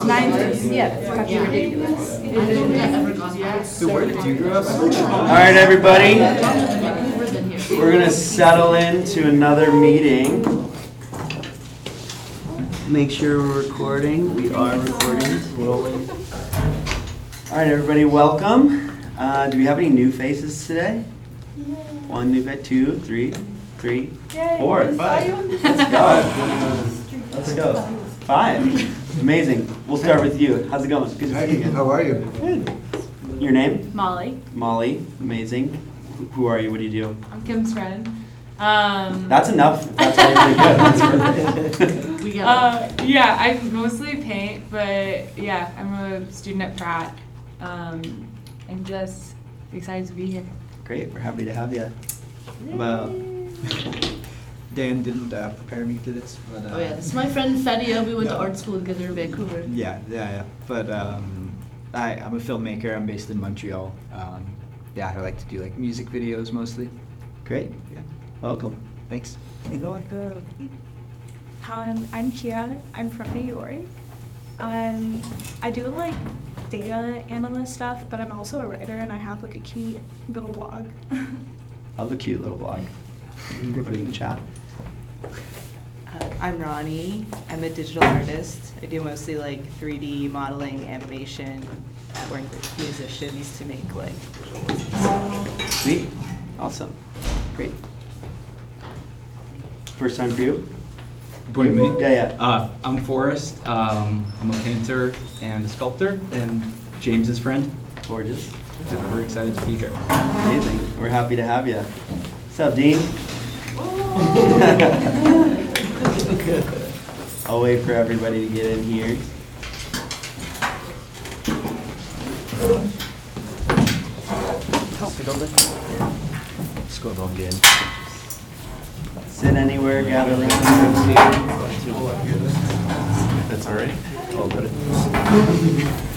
Yeah, it's fucking ridiculous. So where did you grow up? All right, everybody. We're going to settle into another meeting. Make sure we're recording. We are recording. Rolling. All right, everybody, welcome. Do we have any new faces today? One new face, two, three, four, five. Let's go. Let's go. Five. Amazing. We'll start with you. How's it going? Good to see you again. How are you? Good. Your name? Molly. Molly. Amazing. Who are you? What do you do? I'm Kim's friend. That's enough. That's actually good. That's perfect. Yeah, I mostly paint, but yeah, I'm a student at Pratt. I'm just excited to be here. Great. We're happy to have you. About Dan didn't prepare me to this, but Oh yeah, this is my friend Fedia. We went to art school together in Vancouver. yeah. But I'm a filmmaker. I'm based in Montreal. I like to do like music videos mostly. great. Yeah. Welcome. Thanks. I'm Kia. I'm from New York. I do like data analyst stuff, but I'm also a writer and I have like a cute little blog. I have a cute little blog. Put it in the chat. I'm Ronnie. I'm a digital artist. I do mostly like 3D modeling, animation. I work with musicians to make like Sweet. Awesome. Great. First time for you? Pointing me? Yeah. I'm Forrest. I'm a painter and a sculptor, and James's friend. Gorgeous. We're excited to be here. Amazing. We're happy to have you. What's up, Dean? I'll wait for everybody to get in here. Scroll down again. Sit anywhere, gather around. That's all right. All good.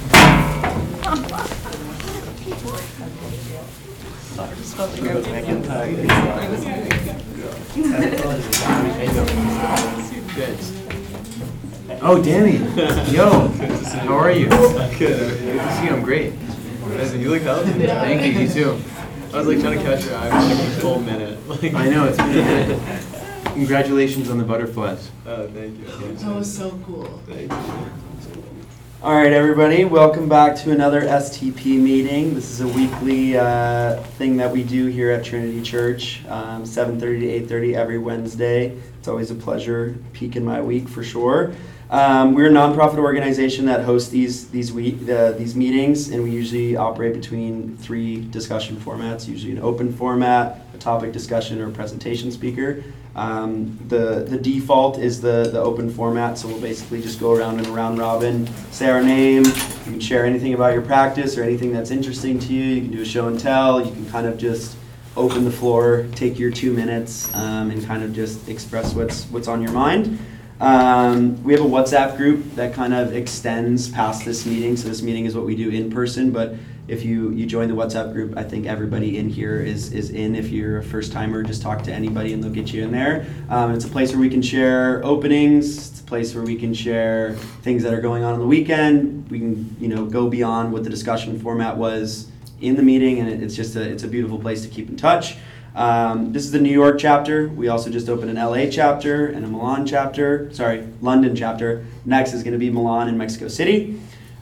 Oh, Danny. Yo. How are you? Good. Good to see you. I'm great. Listen, you look healthy. Thank you. You too. I was like trying to catch your eye for like a full minute. I know, it's been a minute. Congratulations on the butterflies. Oh, thank you. That was so cool. Thank you. All right, everybody, welcome back to another STP meeting. This is a weekly thing that we do here at Trinity Church, 7:30 to 8:30 every Wednesday. It's always a pleasure, peak in my week for sure. We're a nonprofit organization that hosts these meetings, and we usually operate between three discussion formats, usually an open format, a topic discussion, or a presentation speaker. The default is the open format, so we'll basically just go around and round robin, say our name, you can share anything about your practice or anything that's interesting to you, you can do a show and tell, you can kind of just open the floor, take your 2 minutes, and kind of just express what's on your mind. We have a WhatsApp group that kind of extends past this meeting, so this meeting is what we do in person, but if you join the WhatsApp group, I think everybody in here is in. If you're a first timer, just talk to anybody and they'll get you in there. It's a place where we can share openings. It's a place where we can share things that are going on the weekend. We can go beyond what the discussion format was in the meeting, and it's a beautiful place to keep in touch. This is the New York chapter. We also just opened an LA chapter and a London chapter. Next is going to be Milan and Mexico City.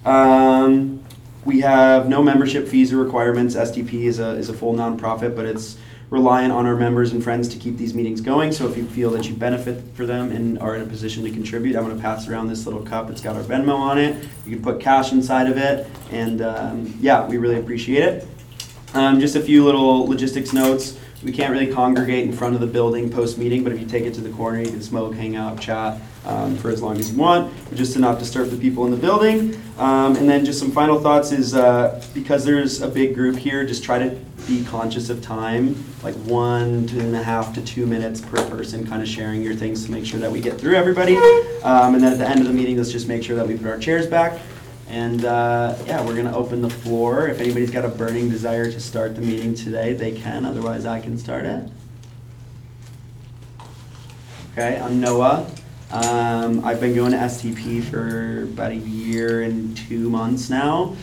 We have no membership fees or requirements. STP is a full nonprofit, but it's reliant on our members and friends to keep these meetings going. So if you feel that you benefit for them and are in a position to contribute, I'm going to pass around this little cup. It's got our Venmo on it. You can put cash inside of it, and we really appreciate it. Just a few little logistics notes. We can't really congregate in front of the building post-meeting, but if you take it to the corner, you can smoke, hang out, chat for as long as you want, just to not disturb the people in the building. And then just some final thoughts is because there's a big group here, just try to be conscious of time, like 1.5 to 2 minutes per person, kind of sharing your things to make sure that we get through everybody. And then at the end of the meeting, let's just make sure that we put our chairs back. And we're going to open the floor. If anybody's got a burning desire to start the meeting today, they can. Otherwise, I can start it. Okay, I'm Noah. I've been going to STP for about a year and 2 months now.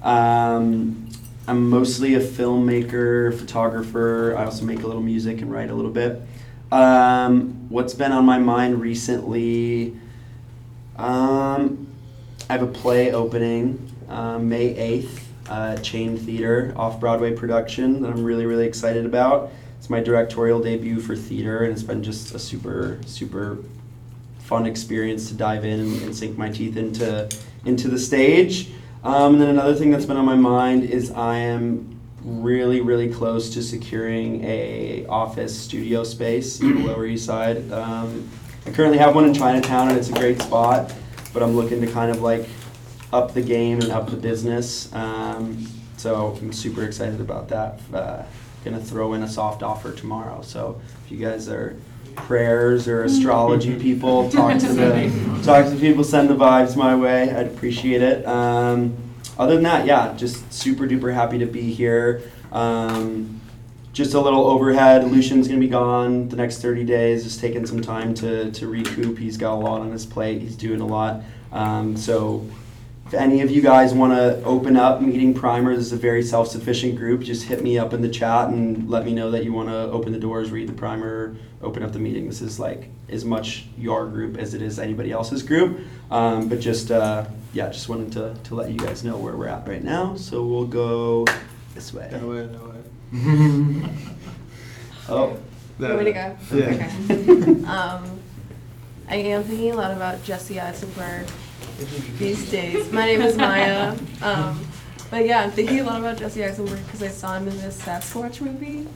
I'm mostly a filmmaker, photographer. I also make a little music and write a little bit. What's been on my mind recently? I have a play opening May 8th, Chain Theater, off-Broadway production that I'm really, really excited about. It's my directorial debut for theater, and it's been just a super, super fun experience to dive in and sink my teeth into the stage. And then another thing that's been on my mind is I am really, really close to securing a office studio space in the Lower East Side. I currently have one in Chinatown, and it's a great spot, but I'm looking to kind of like up the game and up the business. So I'm super excited about that. Gonna throw in a soft offer tomorrow. So if you guys are prayers or astrology people, talk to people, send the vibes my way. I'd appreciate it. Other than that, yeah, just super duper happy to be here. Just a little overhead. Lucian's gonna be gone the next 30 days, just taking some time to recoup. He's got a lot on his plate. He's doing a lot. So if any of you guys want to open up Meeting Primer, this is a very self-sufficient group. Just hit me up in the chat and let me know that you want to open the doors, read the primer, open up the meeting. This is like as much your group as it is anybody else's group. But just just wanted to let you guys know where we're at right now. So we'll go this way. That way. Oh. Want me to go? Yeah. Okay. I am thinking a lot about Jesse Eisenberg these days. My name is Maya. But yeah, I'm thinking a lot about Jesse Eisenberg because I saw him in this Sasquatch movie.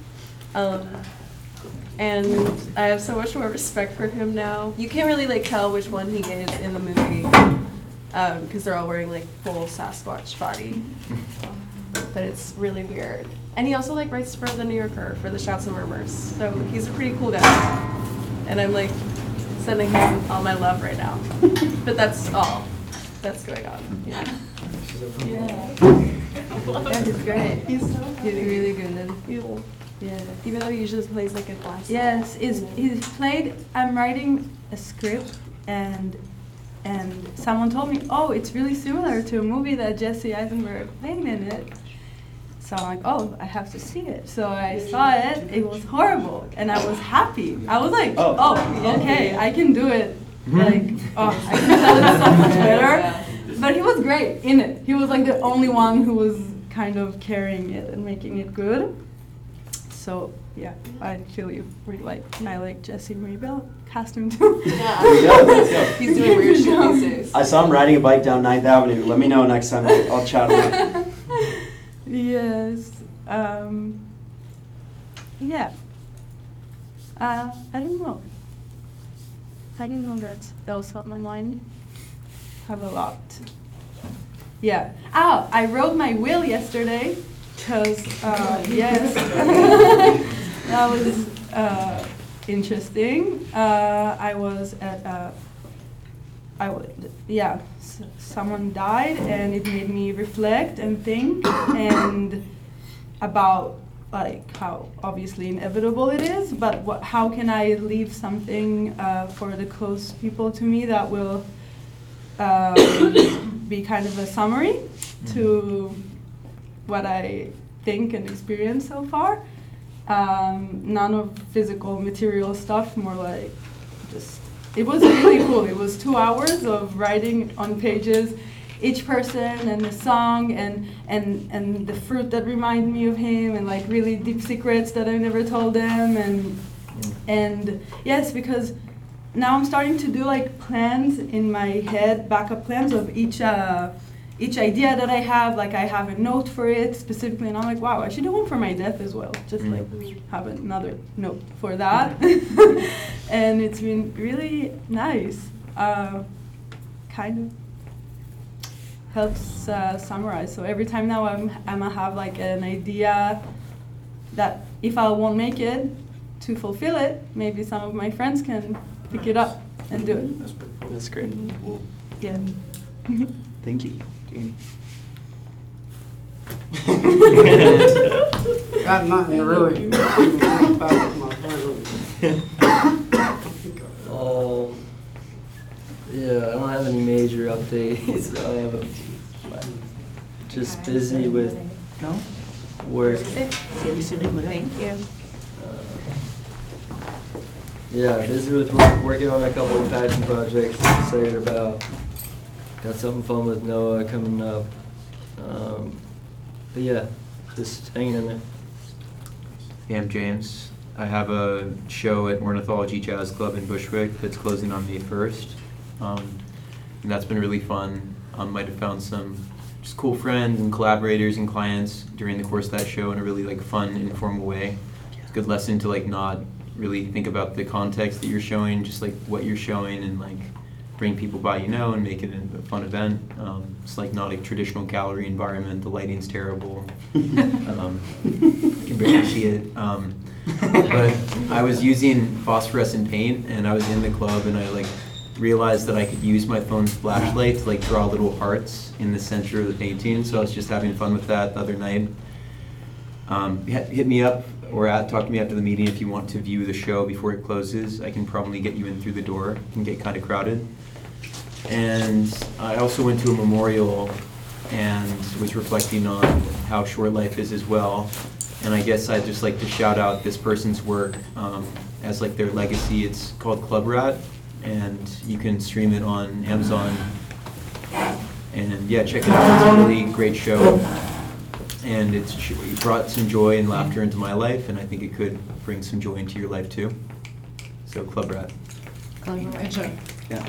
And I have so much more respect for him now. You can't really like tell which one he is in the movie because they're all wearing like full Sasquatch body. But it's really weird. And he also like writes for the New Yorker for the Shouts and Murmurs. So he's a pretty cool guy. And I'm like sending him all my love right now. But that's all that's going on. Yeah. Yeah, he's great. He's really good. Yeah. Even though he usually plays like a class. Yes, he's played. I'm writing a script, and someone told me, oh, it's really similar to a movie that Jesse Eisenberg played in it. So I'm like, oh, I have to see it. So I saw it. It was horrible, and I was happy. I was like, oh okay, I can do it. Like, I can tell it so much better. But he was great in it. He was like the only one who was kind of carrying it and making it good. So yeah, I feel you. I like Jesse Marie costume too. Yeah. There you go. Let's go. He's doing weird shit these days. I saw him riding a bike down 9th Avenue. Let me know next time. I'll chat with him. Yes. Yeah. I don't know. I didn't know that was on my mind. Have a lot. Yeah. Oh, I wrote my will yesterday. Because, yes, that was interesting. I was at, someone died, and it made me reflect and think, and about like how obviously inevitable it is, but how can I leave something for the close people to me that will be kind of a summary to what I think and experience so far. None of physical material stuff, more like just, it was really cool. It was 2 hours of writing on pages, each person and the song and the fruit that reminded me of him, and like really deep secrets that I never told them, and yes, because now I'm starting to do like plans in my head, backup plans of each idea that I have. Like I have a note for it specifically, and I'm like, wow, I should do one for my death as well. Just like have another note for that. And it's been really nice. Kind of helps summarize. So every time now I'm gonna have like an idea that if I won't make it to fulfill it, maybe some of my friends can pick it up and do it. That's great. Yeah. Thank you. Got nothing really. Yeah, I don't have any major updates. Just busy with work. Thank you. Yeah, busy with working on a couple of passion projects. Excited about. Got something fun with Noah coming up. But yeah, just hanging in there. Yeah, I'm James. I have a show at Ornithology Jazz Club in Bushwick that's closing on May 1st. And that's been really fun. Might have found some just cool friends and collaborators and clients during the course of that show in a really like fun, informal way. It's a good lesson to like not really think about the context that you're showing, just like what you're showing, and like bring people by and make it a fun event. It's like not a traditional gallery environment. The lighting's terrible. You can barely see it. But I was using phosphorescent paint, and I was in the club, and I like realized that I could use my phone's flashlight to like draw little hearts in the center of the painting. So I was just having fun with that the other night. Hit me up or talk to me after the meeting if you want to view the show before it closes. I can probably get you in through the door. It can get kind of crowded. And I also went to a memorial and was reflecting on how short life is as well. And I guess I'd just like to shout out this person's work as like their legacy. It's called Club Rat, and you can stream it on Amazon. And yeah, check it out. It's a really great show. And it brought some joy and laughter into my life, and I think it could bring some joy into your life too. So Club Rat. Yeah.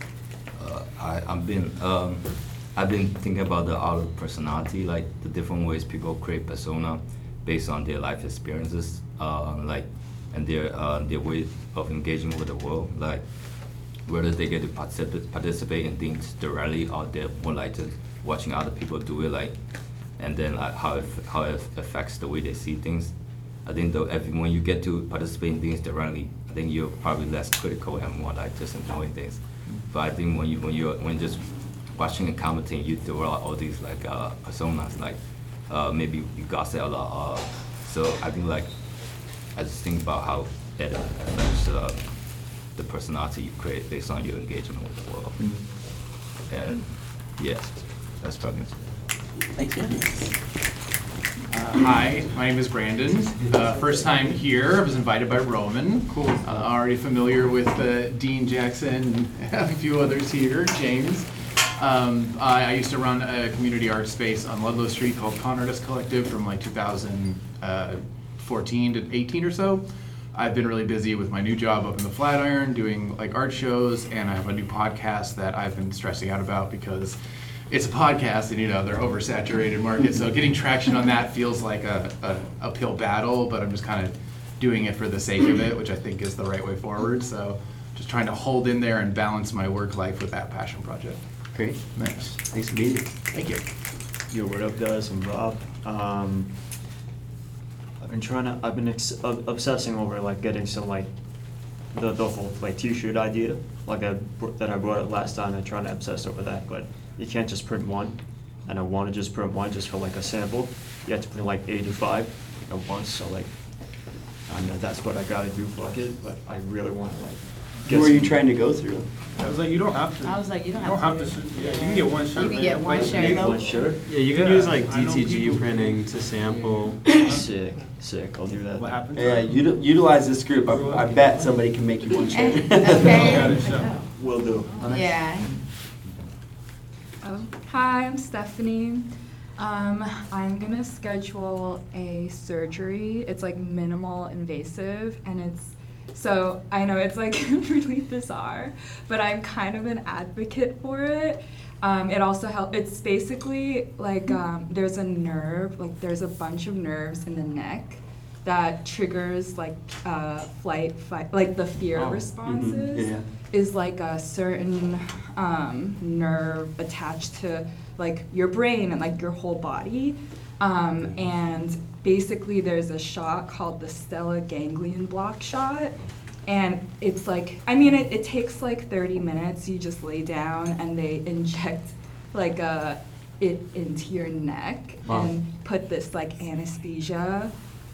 I've been thinking about the art of personality, like the different ways people create persona based on their life experiences, and their way of engaging with the world, like whether they get to participate in things directly or they're more like just watching other people do it, like, and then like how it affects the way they see things. I think when you get to participate in things directly, I think you're probably less critical and more like just enjoying things. But I think when you're just watching and commenting, you develop all these like personas, like maybe you gossip a lot. So I think like I just think about how it affects the personality you create based on your engagement with the world. And yeah, that's probably it. Thank you. Hi, my name is Brandon. First time here. I was invited by Roman. Cool. Already familiar with Dean Jackson and a few others here, James. I used to run a community art space on Ludlow Street called Con Artist Collective from like 2014 to 18 or so. I've been really busy with my new job up in the Flatiron doing like art shows, and I have a new podcast that I've been stressing out about because it's a podcast and they're oversaturated market, so getting traction on that feels like a uphill battle, but I'm just kind of doing it for the sake of it, which I think is the right way forward. So just trying to hold in there and balance my work life with that passion project. Great. Thanks. Thanks for being here. Thank you. Yo, what up, guys? I'm Rob. I've been obsessing over like getting some like the whole like t-shirt idea that I brought up last time, and trying to obsess over that, but you can't just print one, and I want to just print one just for like a sample. You have to print like 85 at once, so like I know that's what I gotta do, fuck it, but I really want to like Who are you trying to go through? I was like, you don't have to. I was like, you don't have to. Yeah, you can get one shirt. You can get one shirt. One shirt? Yeah, you can use like DTG printing to sample. Sick. I'll do that. What happened? Yeah, utilize this group. I bet somebody can make you one shirt. Okay. Will do. Yeah. Hi, I'm Stephanie. I'm gonna schedule a surgery. It's like minimal invasive, and so I know it's like really bizarre, but I'm kind of an advocate for it. It also helps. It's basically like there's a nerve, like there's a bunch of nerves in the neck that triggers like flight, fight, like the fear responses. Yeah. Is like a certain nerve attached to like your brain and like your whole body. And basically there's a shot called the Stella ganglion block shot. And it's like, I mean, it takes like 30 minutes. You just lay down and they inject like it into your neck and put this like anesthesia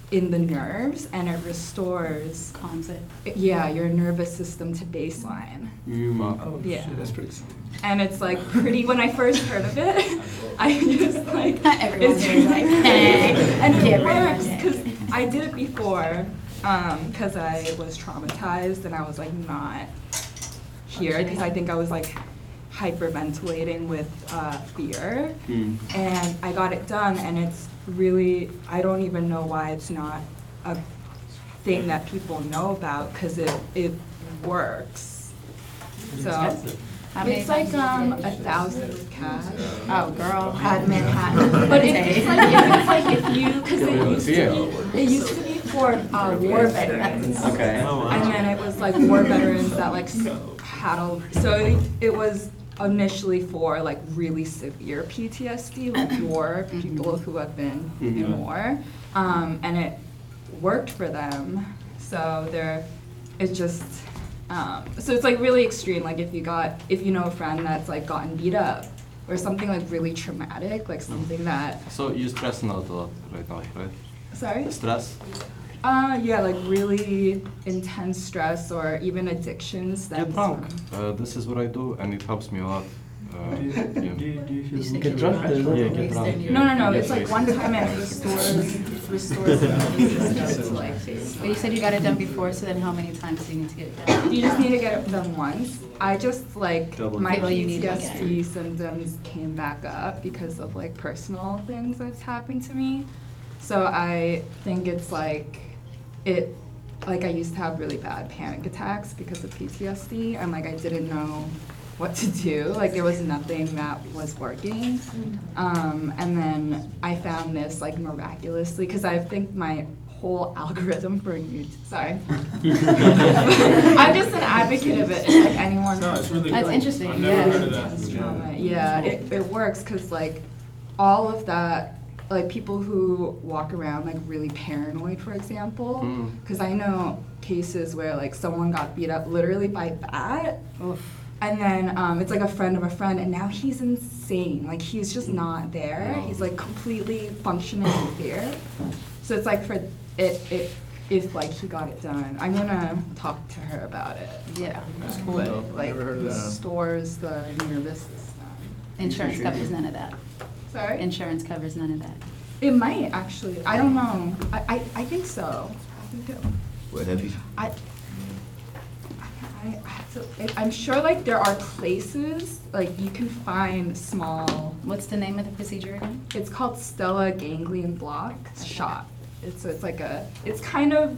in the nerves, and it restores. Calms it. Yeah, your nervous system to baseline. Oh, Yeah. shit, that's pretty sick. And it's like pretty. When I first heard of it, I just like. Everyone's here like, hey, and it get rid of works it. because I did it before, because I was traumatized and I was like not here because I think I was like hyperventilating with fear, and I got it done, and it's really, I don't even know why it's not a thing that people know about because it works. So How many it's like times did you 1,000 with cash. Oh, girl, at Manhattan. But it's like if you, because it used to be for war veterans. Okay. And then it was like war veterans that like had a, so it was initially for like really severe PTSD, like war, people who have been in war, and it worked for them. So it's just, so it's like really extreme. Like if you know a friend that's like gotten beat up or something like really traumatic, like something that. So you're stressing out a lot right now, right? Sorry? Stress? Yeah, like really intense stress or even addictions. Get drunk. This is what I do, and it helps me a lot. Get drunk? Yeah, get drunk. No. It's like one time and it restores the nervous system to like But you said you got it done before, so then how many times do you need to get it done? You just need to get it done once. I just like my Well, you need to get PTSD symptoms came back up because of like personal things that's happened to me. So I think it's like I used to have really bad panic attacks because of PTSD, and like I didn't know what to do. Like there was nothing that was working. And then I found this like miraculously, because I think my whole algorithm for sorry. I'm just an advocate of it. It's like anyone. No, it's really That's cool. interesting. I've never heard of that. Yeah, it works because like all of that, like people who walk around like really paranoid, for example, because I know cases where like someone got beat up literally by a bat. And then it's like a friend of a friend, and now he's insane. Like he's just not there. He's like completely functioning in fear. So it's like for if like he got it done, I'm gonna talk to her about it. Yeah. That's cool, But, though. like Never heard of that. restores the nervous system. Insurance covers none of that. Sorry? Insurance covers none of that. It might actually. I don't know. I think so. I think it. What have you? I'm sure like there are places like you can find small. What's the name of the procedure again? It's called Stella ganglion block shot. It's like it's kind of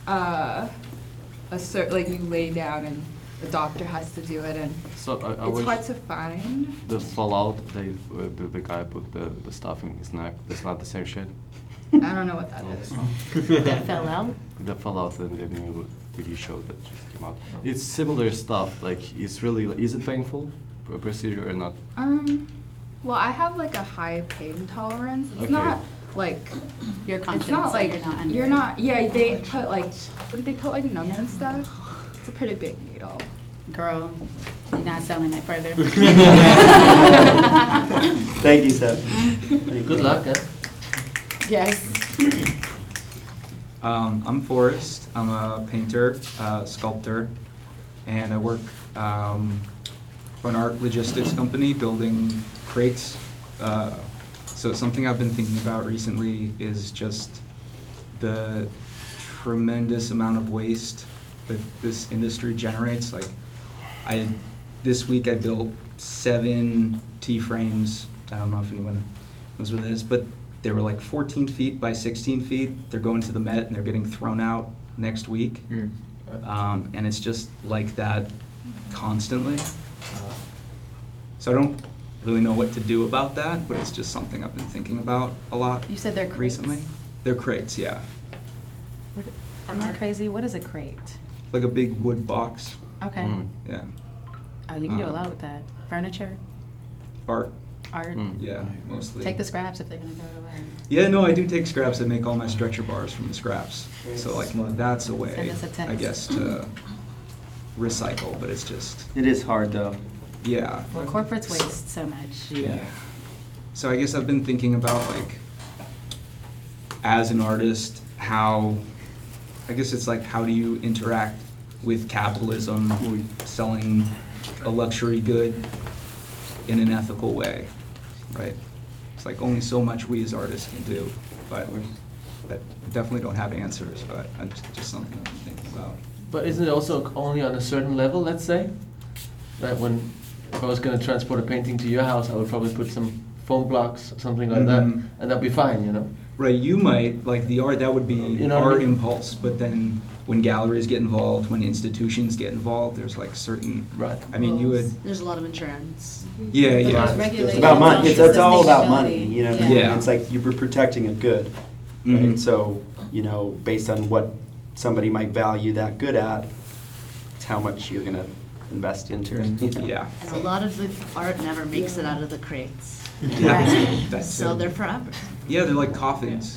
like you lay down and the doctor has to do it, and So I it's wish hard to find. the fallout, the guy put the stuff in his neck. That's not the same shit. I don't know what that is. That fell out? The fallout in the new TV show that just came out. It's similar stuff. Like it's really. Is it painful? Procedure or not? Well, I have like a high pain tolerance. It's Okay. not like You're it's confident not that like you're not under you're it. not. Yeah, they put like numbing stuff. It's a pretty big needle. Girl, you're not selling it further. Thank you, Seth. Good luck, Yes. I'm Forrest. I'm a painter, sculptor, and I work for an art logistics company building crates. So something I've been thinking about recently is just the tremendous amount of waste that this industry generates. Like, this week I built 7 T-frames. I don't know if anyone knows what it is, but they were like 14 feet by 16 feet. They're going to the Met and they're getting thrown out next week. And it's just like that constantly. So I don't really know what to do about that, but it's just something I've been thinking about a lot. You said they're crates? Recently. They're crates, yeah. Am I crazy? What is a crate? Like a big wood box. Okay. Yeah. Oh, you can do a lot with that. Furniture, Art. art. Yeah, mostly. Take the scraps if they're gonna throw it away. Yeah, no, I do take scraps. I make all my stretcher bars from the scraps. So like that's a way, Send us a text. I guess, to recycle, but it's just. It is hard though. Yeah. Well, corporates waste so much. Yeah. So I guess I've been thinking about like, as an artist, how, I guess it's like, how do you interact with capitalism, selling a luxury good in an ethical way, right? It's like only so much we as artists can do, but that definitely don't have answers, but it's just something I'm thinking about. But isn't it also only on a certain level, let's say? That when, if I was going to transport a painting to your house, I would probably put some foam blocks or something like that, and that'd be fine, you know? Right, you might, like the art, that would be art impulse, but then when galleries get involved, when institutions get involved, there's like certain, I mean, you would, There's a lot of insurance. Yeah, yeah. It's about money. It's all about money, you know? Yeah. It's like you're protecting a good, right? So, you know, based on what somebody might value that good at, it's how much you're gonna invest into it. Yeah. And a lot of the art never makes it out of the crates. Yeah, that's So it. they're forever. Yeah, they're like coffins.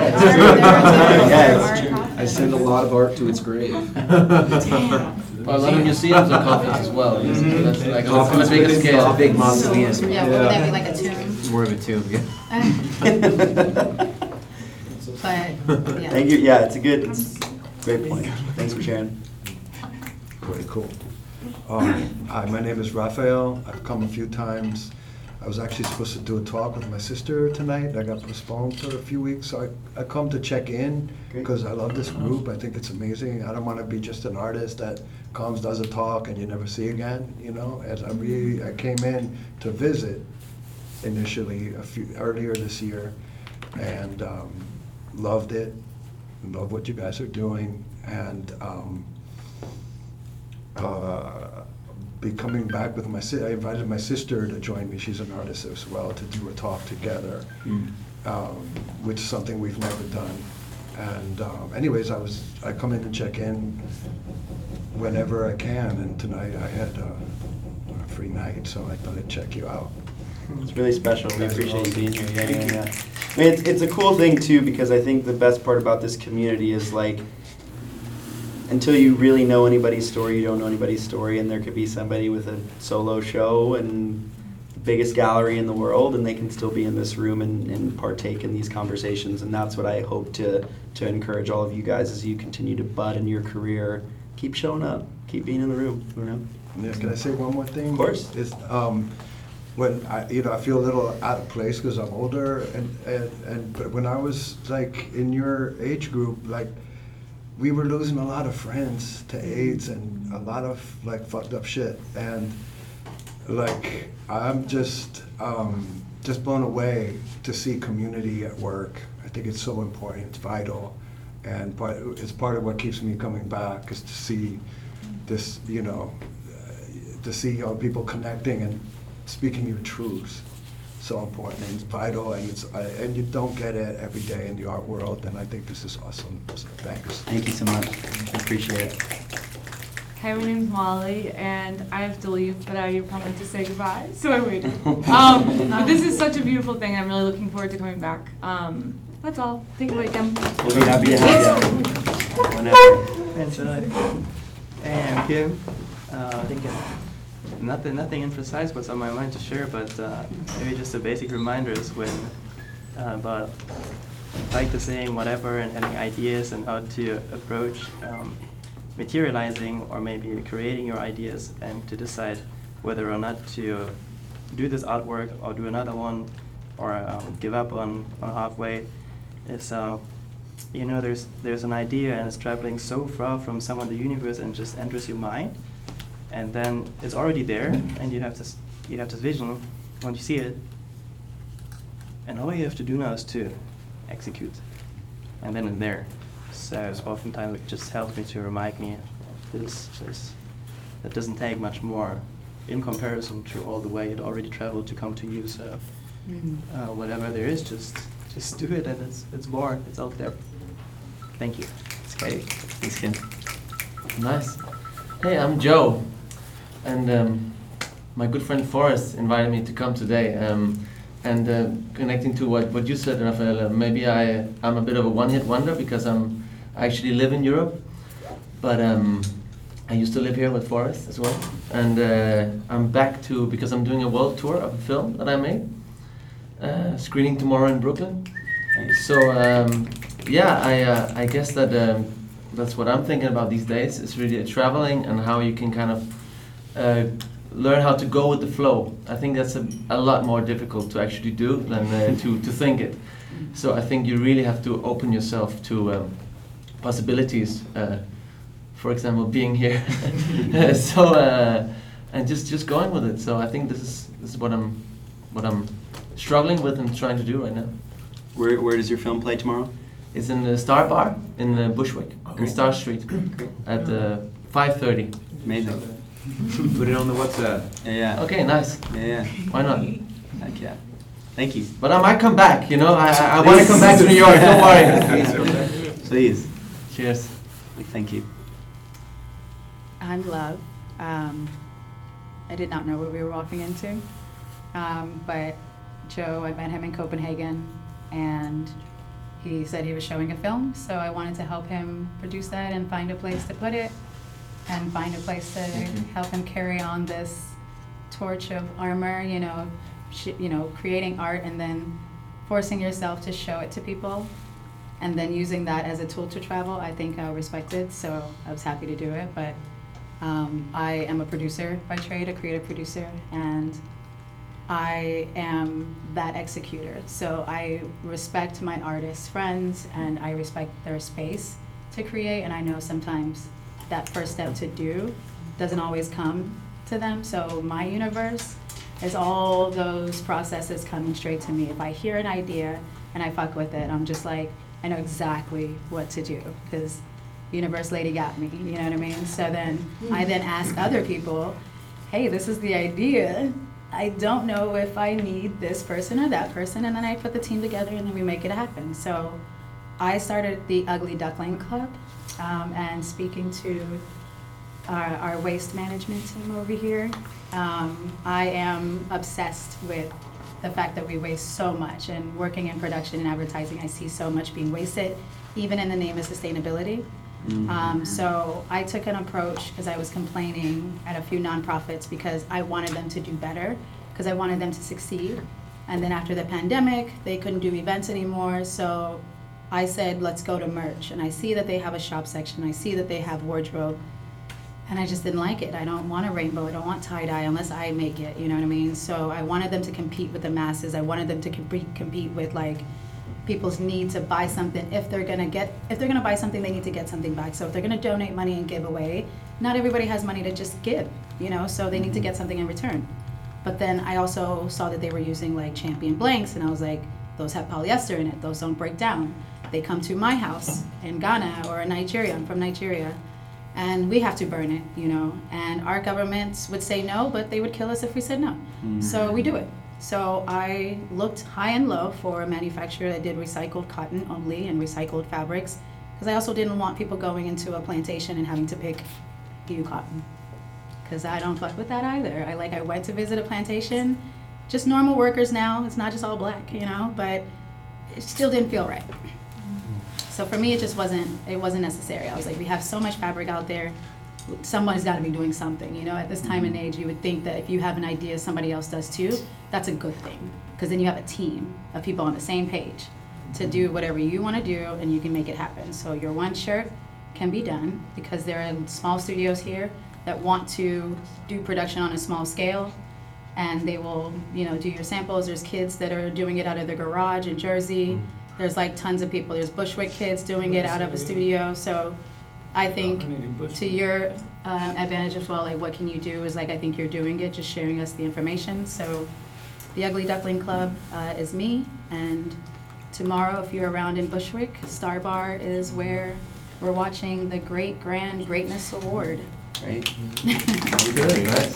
Yeah, I send a lot of art to its grave. Well, a lot of museums are coffins as well. That's like on a bigger scale. Big mausoleum. Yeah, what would that be, like a tomb? More of a tomb, yeah. But, yeah. Thank you. Yeah, it's a great point. Thanks for sharing. Very cool. Hi, my name is Raphael. I've come a few times. I was actually supposed to do a talk with my sister tonight. I got postponed for a few weeks, so I come to check in because I love this group. I think it's amazing. I don't want to be just an artist that comes, does a talk, and you never see again. You know, as I came in to visit initially earlier this year, and loved it. Love what you guys are doing, and be coming back with I invited my sister to join me. She's an artist as well, to do a talk together, which is something we've never done. And anyways, I come in and check in whenever I can, and tonight I had a free night, so I thought I'd check you out. It's really special. We appreciate you being here. Yeah. I mean, it's a cool thing too, because I think the best part about this community is like, until you really know anybody's story, you don't know anybody's story, and there could be somebody with a solo show and the biggest gallery in the world, and they can still be in this room and partake in these conversations. And that's what I hope to encourage all of you guys as you continue to bud in your career. Keep showing up. Keep being in the room. You know? Yeah, can I say one more thing? Of course. It's, when I feel a little out of place because I'm older, but when I was like in your age group, like, we were losing a lot of friends to AIDS and a lot of like fucked up shit, and like I'm just blown away to see community at work. I think it's so important. It's vital, and it's part of what keeps me coming back is to see this, you know, to see people connecting and speaking your truths. So important and it's vital, and you don't get it every day in the art world, and I think this is awesome. So thanks. Thank you so much. I appreciate it. Hi, my name's Molly, and I have to leave, but I wanted to say goodbye, so I waited. But this is such a beautiful thing. I'm really looking forward to coming back. That's all. Think about them. We'll be happy to have you. Whenever. Thanks, Hey, I'm Kim. I think nothing imprecise what's on my mind to share, but maybe just a basic reminders when about practicing whatever and having ideas and how to approach materializing or maybe creating your ideas, and to decide whether or not to do this artwork or do another one or give up on halfway. Is you know, there's an idea and it's traveling so far from some of the universe and just enters your mind, and then it's already there, and you have this vision once you see it, and all you have to do now is to execute, and then it's there. So oftentimes it just helps me to remind me that doesn't take much more in comparison to all the way it already traveled to come to you. So whatever there is, just do it, and it's more, it's out there. Thank you. It's great. Thanks, Kim. Nice. Hey, I'm Joe, and my good friend Forrest invited me to come today. And connecting to what you said, Raphael, maybe I'm a bit of a one-hit wonder because I actually live in Europe, but I used to live here with Forrest as well. And I'm back because I'm doing a world tour of a film that I made, screening tomorrow in Brooklyn. So I guess that that's what I'm thinking about these days. It's really traveling and how you can kind of learn how to go with the flow. I think that's a lot more difficult to actually do than to think it. So I think you really have to open yourself to possibilities. For example, being here. And just going with it. So I think this is what I'm struggling with and trying to do right now. Where does your film play tomorrow? It's in the Star Bar in Bushwick, in Star Street, at 5:30. Amazing. Put it on the WhatsApp. Yeah. Okay, nice. Yeah. Why not? Heck yeah. Thank you. But I might come back, you know. I want to come back to New York. Don't worry. Please. Cheers. Thank you. I'm Love. I did not know what we were walking into, but Joe, I met him in Copenhagen, and he said he was showing a film, so I wanted to help him produce that and find a place to put it, and find a place to help him carry on this torch of armor, creating art and then forcing yourself to show it to people, and then using that as a tool to travel. I think I respected, so I was happy to do it, but I am a producer by trade, a creative producer, and I am that executor. So I respect my artist friends and I respect their space to create, and I know sometimes that first step to do doesn't always come to them. So my universe is all those processes coming straight to me. If I hear an idea and I fuck with it, I'm just like, I know exactly what to do because universe lady got me, you know what I mean? So then I then ask other people, hey, this is the idea. I don't know if I need this person or that person, and then I put the team together and then we make it happen. So I started the Ugly Duckling Club, and speaking to our waste management team over here, I am obsessed with the fact that we waste so much, and working in production and advertising, I see so much being wasted, even in the name of sustainability. So I took an approach because I was complaining at a few nonprofits because I wanted them to do better, because I wanted them to succeed. And then after the pandemic, they couldn't do events anymore. So I said, let's go to merch. And I see that they have a shop section. I see that they have wardrobe. And I just didn't like it. I don't want a rainbow. I don't want tie-dye unless I make it, you know what I mean? So I wanted them to compete with the masses. I wanted them to compete with people's need to buy something. If they're gonna buy something, they need to get something back. So if they're gonna donate money and give away, not everybody has money to just give, so they need to get something in return. But then I also saw that they were using Champion blanks, and I was like, those have polyester in it, those don't break down. They come to my house in Ghana or in Nigeria, I'm from Nigeria, and we have to burn it, and our governments would say no, but they would kill us if we said no. So we do it. So I looked high and low for a manufacturer that did recycled cotton only and recycled fabrics, because I also didn't want people going into a plantation and having to pick EU cotton, because I don't fuck with that either. I went to visit a plantation, just normal workers now, it's not just all black, but it still didn't feel right. So for me, it just wasn't necessary. I was like, we have so much fabric out there, someone's got to be doing something, At this time and age, you would think that if you have an idea, somebody else does too. That's a good thing, because then you have a team of people on the same page to do whatever you want to do, and you can make it happen. So your one shirt can be done, because there are small studios here that want to do production on a small scale, and they will, do your samples. There's kids that are doing it out of their garage in Jersey. There's tons of people. There's Bushwick kids doing it out of a studio. So I think to your advantage as well, what can you do is I think you're doing it, just sharing us the information. So the Ugly Duckling Club is me, and tomorrow, if you're around in Bushwick, Star Bar is where we're watching the Great Grand Greatness Award. Great. Very nice.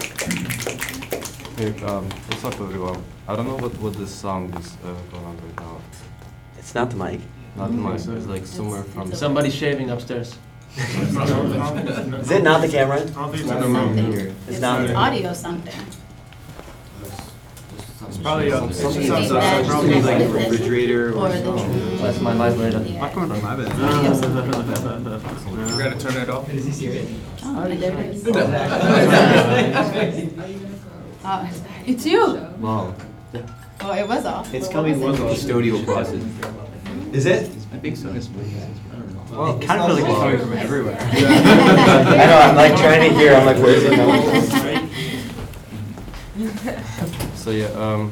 Hey, what's up, everyone? I don't know what this song is going on right now. It's not the mic. Not the mic. It's somewhere from... Somebody's shaving upstairs. Is it not the camera? It's not audio something. It's probably something like a refrigerator or something. That's my vibrator. My bad. We're gonna turn it off. Is he serious? Oh, there it is. It's you. Wow. Well, it was off. It's What coming was it? one Custodial process. Is it? I think so. Well, it kind of feels like it's coming from everywhere. I know, I'm like trying to hear, I'm like, where's it coming from? So yeah,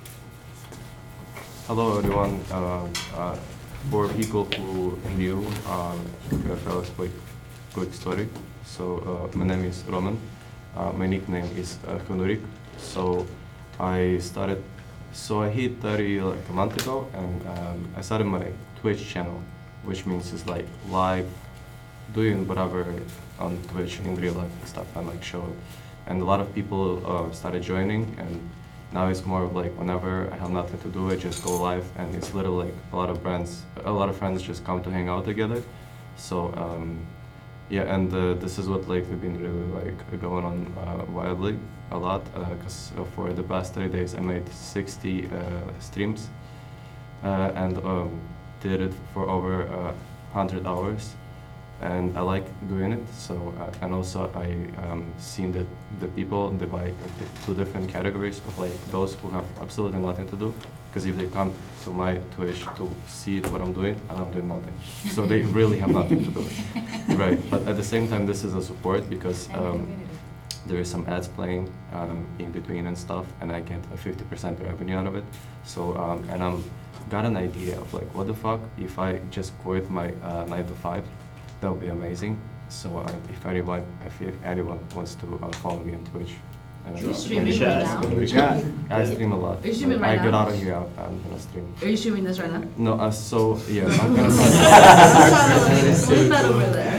hello everyone. For people who knew, I'll tell us quick story. So my name is Roman. My nickname is Honorik. So I hit 30 like a month ago, and I started my Twitch channel, which means it's like live, doing whatever on Twitch in real life and stuff, and like show. And a lot of people started joining, and now it's more of like whenever I have nothing to do, I just go live, and it's literally like a lot of friends just come to hang out together. So yeah, and this is what like we've been really like going on wildly a lot, because for the past 3 days I made 60 streams and did it for over 100 hours. And I like doing it. So and also I seen that the people divide into 2 different categories of like those who have absolutely nothing to do, because if they come to my Twitch to see what I'm doing nothing. So they really have nothing to do, right? But at the same time, this is a support because there is some ads playing in between and stuff, and I get a 50% revenue out of it. So and I'm got an idea of like what the fuck if I just quit my 9 to 5. That would be amazing. So if anyone wants to follow me on Twitch. You streaming right now? I stream a lot. Are you streaming right I get now? out of here, I'm gonna stream. Are you streaming this right now? No, so yeah, I'm gonna What's that over there?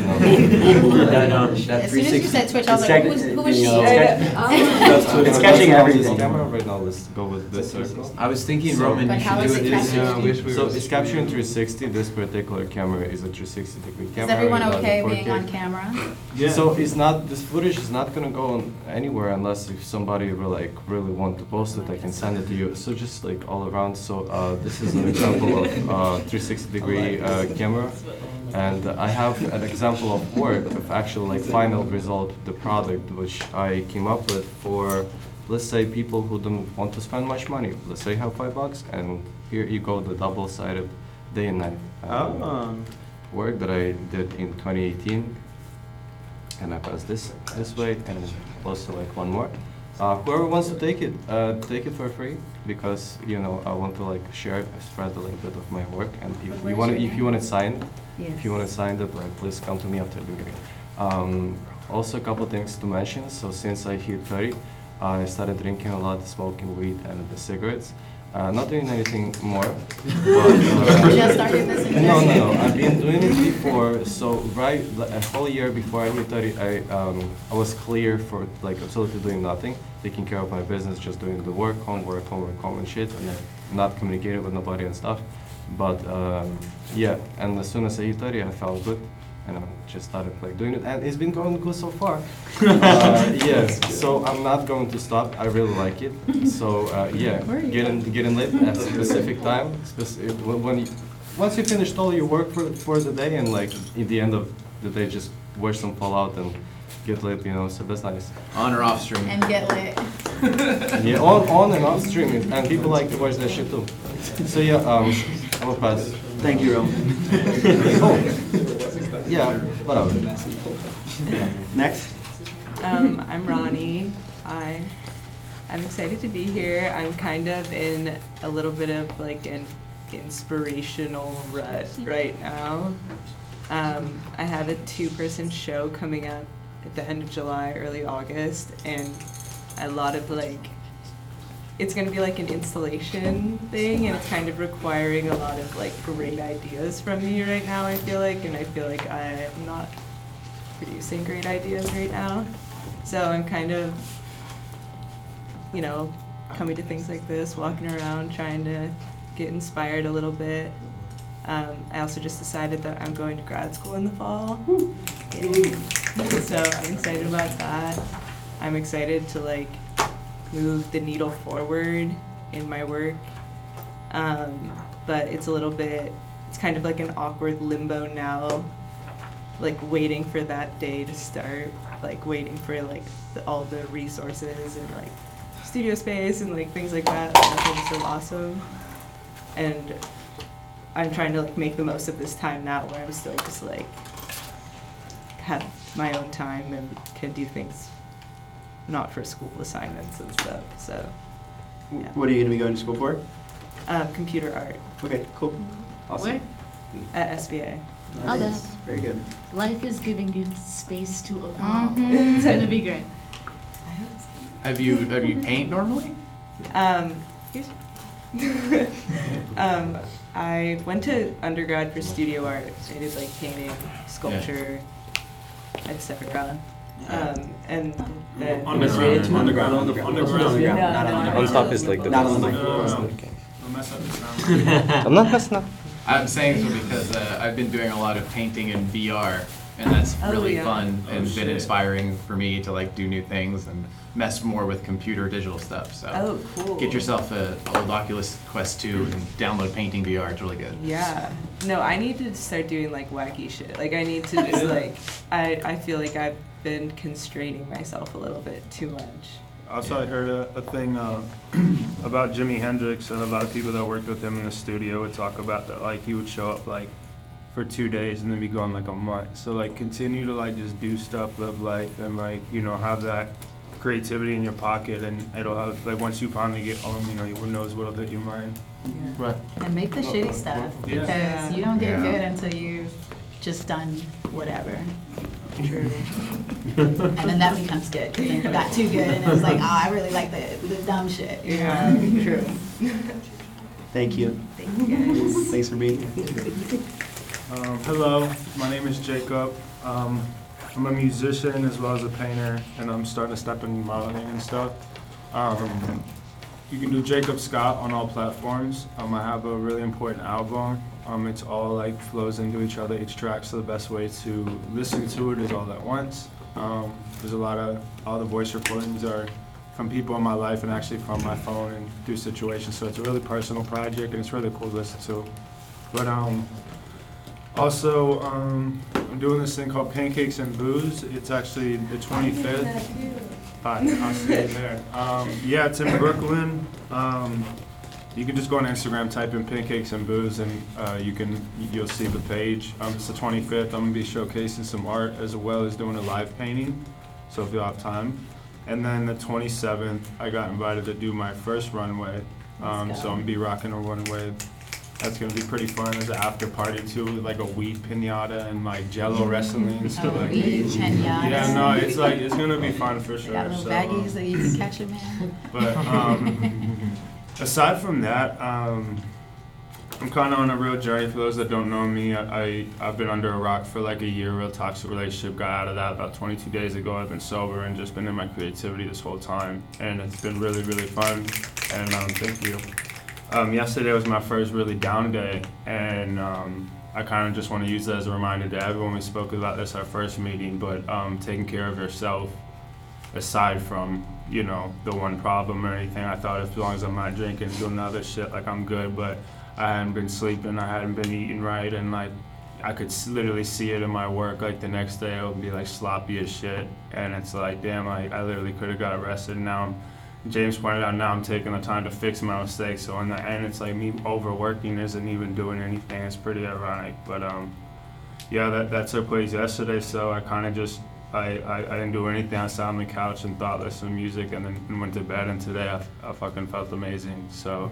As soon as you said Twitch, I was like, who is she? It's catching everything. Camera right now, let's go with this circle. I was thinking, Roman, But you how should is do it it this. captured? So it's capturing 360. This particular camera is a 360-degree Is camera. everyone with okay 4K. being on camera? So it's not. This footage is not gonna go on anywhere unless if somebody will like really want to post it, I can send it to you. So just like all around. So this is an example of 360-degree camera, and I have an example of work of actual like final result, the product which I came up with for, let's say, people who don't want to spend much money. Let's say have $5, and here you go, the double-sided day and night work that I did in 2018, and I passed this way, and also like one more. Whoever wants to take it for free, because you know I want to like share, spread a little bit of my work, and if you want it signed, if you want it signed, like please come to me after the meeting. Also, a couple things to mention. So since I hit 30, I started drinking a lot, smoking weed and the cigarettes. Not doing anything more. But, Just started this in no. I've been doing it before. So right, a whole year before I hit 30, I was clear for like absolutely doing nothing, taking care of my business, just doing the work, home and shit, and not communicating with nobody and stuff. But yeah, and as soon as I hit 30, I felt good. And I just started like doing it, and it's been going good so far. Yes, so I'm not going to stop. I really like it. So yeah, getting lit at a specific time. Once you finished all your work for the day, and like at the end of the day, just watch some Fallout and get lit, you know. So that's nice. On or off stream. And get lit. Yeah, on and off stream, and people like to watch that shit too. So yeah, I'm gonna pass. Thank you, Roman. Yeah, whatever. Next. I'm Ronnie. I'm excited to be here. I'm kind of in a little bit of like an inspirational rut right now. I have a 2-person show coming up at the end of July, early August, and a lot of like, it's going to be like an installation thing, and it's kind of requiring a lot of like great ideas from me right now, I feel like, and I feel like I'm not producing great ideas right now. So I'm kind of, you know, coming to things like this, walking around, trying to get inspired a little bit. I also just decided that I'm going to grad school in the fall. So I'm excited about that. I'm excited to like move the needle forward in my work. But it's a little bit, it's kind of like an awkward limbo now, like waiting for that day to start, like waiting for like all the resources and like studio space and like things like that. I think it's so awesome. And I'm trying to like make the most of this time now where I'm still just like have my own time and can do things not for school assignments and stuff. So yeah. What are you going to be going to school for? Computer art. Okay, cool. Awesome. Where? At SBA. Oh, Nice. that's Very good. life is giving you space to evolve. It's gonna be great. Have you paint normally? I went to undergrad for studio art. I did like painting, sculpture, etc. And then Underground. On top is like the Not on the I'm not messing up. I'm saying so because I've been doing a lot of painting in VR, and that's Oh, really yeah. fun and been inspiring for me to like do new things and mess more with computer digital stuff. So Oh, cool. get yourself a old Oculus Quest 2 and download Painting VR. It's really good. Yeah. No, I need to start doing like wacky shit. Like I need to just like I feel like I've been constraining myself a little bit too much. Also, I heard a thing about Jimi Hendrix, and a lot of people that worked with him in the studio would talk about that, like, he would show up, like, for 2 days and then be gone, like, a month. So, like, continue to, like, just do stuff, live life, and, like, you know, have that creativity in your pocket, and it'll have, like, once you finally get home, you know, who knows what'll hit your mind. Right. And make the shitty stuff, Yeah. because you don't get Yeah. good until you've just done whatever. True. And then that becomes good, because then you got too good, and it's like, oh, I really like the dumb shit. you Yeah, know? true. Thank you. Thank you guys. Thanks for being here. Hello, my name is Jacob. I'm a musician as well as a painter, and I'm starting to step into modeling and stuff. You can do Jacob Scott on all platforms. I have a really important album. It's all like flows into each other, each track, so the best way to listen to it is all at once. There's all the voice recordings are from people in my life and actually from my phone and through situations, so it's a really personal project and it's really cool to listen to. But also, I'm doing this thing called Pancakes and Booze. It's actually the 25th. I'll see you there. Yeah, it's in Brooklyn. You can just go on Instagram, type in Pancakes and Booze, and you'll see the page. It's the 25th. I'm gonna be showcasing some art as well as doing a live painting. So if you'll have time. And then the 27th, I got invited to do my first runway. So I'm gonna be rocking a runway. That's gonna be pretty fun. There's an after party too, with like a weed pinata and like Jello wrestling. So like, Weed pinata. yeah, no, it's gonna be fun for sure. Got little So, baggies that you can catch them in. but aside from that, I'm kind of on a real journey. For those that don't know me, I've been under a rock for like a year, real toxic relationship. Got out of that about 22 days ago. I've been sober and just been in my creativity this whole time, and it's been really, really fun. And thank you. Yesterday was my first really down day, and I kind of just want to use that as a reminder to everyone. We spoke about this our first meeting, but taking care of yourself, aside from, you know, the one problem or anything. I thought as long as I'm not drinking and doing other shit, like I'm good, but I hadn't been sleeping, I hadn't been eating right, and like I could literally see it in my work. Like the next day I would be like sloppy as shit, and it's like, damn, I literally could have got arrested. Now James pointed out, now I'm taking the time to fix my mistakes. So in the end, it's like me overworking isn't even doing anything. It's pretty ironic, but yeah, that took place yesterday. So I kind of just I didn't do anything. I sat on the couch and thought, listened to music, and then went to bed. And today I fucking felt amazing. So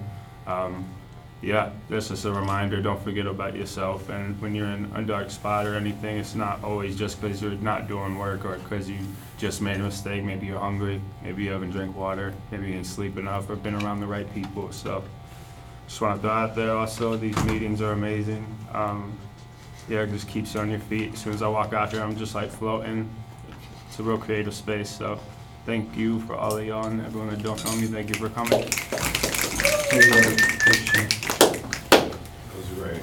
yeah, this is a reminder. Don't forget about yourself. And when you're in a dark spot or anything, it's not always just because you're not doing work or because you just made a mistake. Maybe you're hungry. Maybe you haven't drank water. Maybe you didn't sleep enough or been around the right people. So just want to throw out there also, these meetings are amazing. Yeah, it just keeps you on your feet. As soon as I walk out here, I'm just like floating. It's a real creative space. So thank you for all of y'all, and everyone that don't know me, thank you for coming. Great.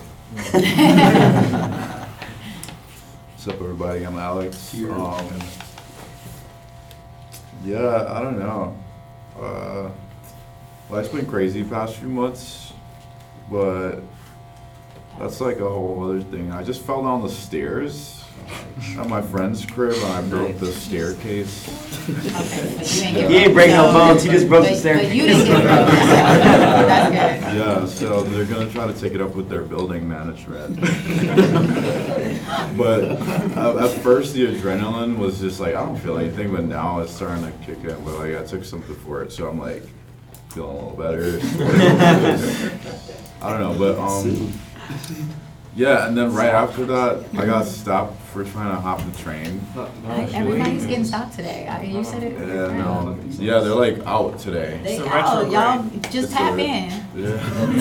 What's up, everybody? I'm Alex. Yeah, I don't know. Life's been crazy the past few months, but That's like a whole other thing. I just fell down the stairs at my friend's crib and I broke the staircase. He ain't break no bones, he just broke the staircase. But you didn't get broke, so that's good. Yeah, so they're gonna try to take it up with their building management. But at first the adrenaline was just like, I don't feel anything, but now it's starting to kick in. But like I took something for it, so I'm like feeling a little better. I don't know, but yeah, and then right after that, I got stopped for trying to hop the train. Everybody's getting stopped today. You said it. Yeah, no, yeah, they're like out today. They out. Y'all just tap in. Yeah.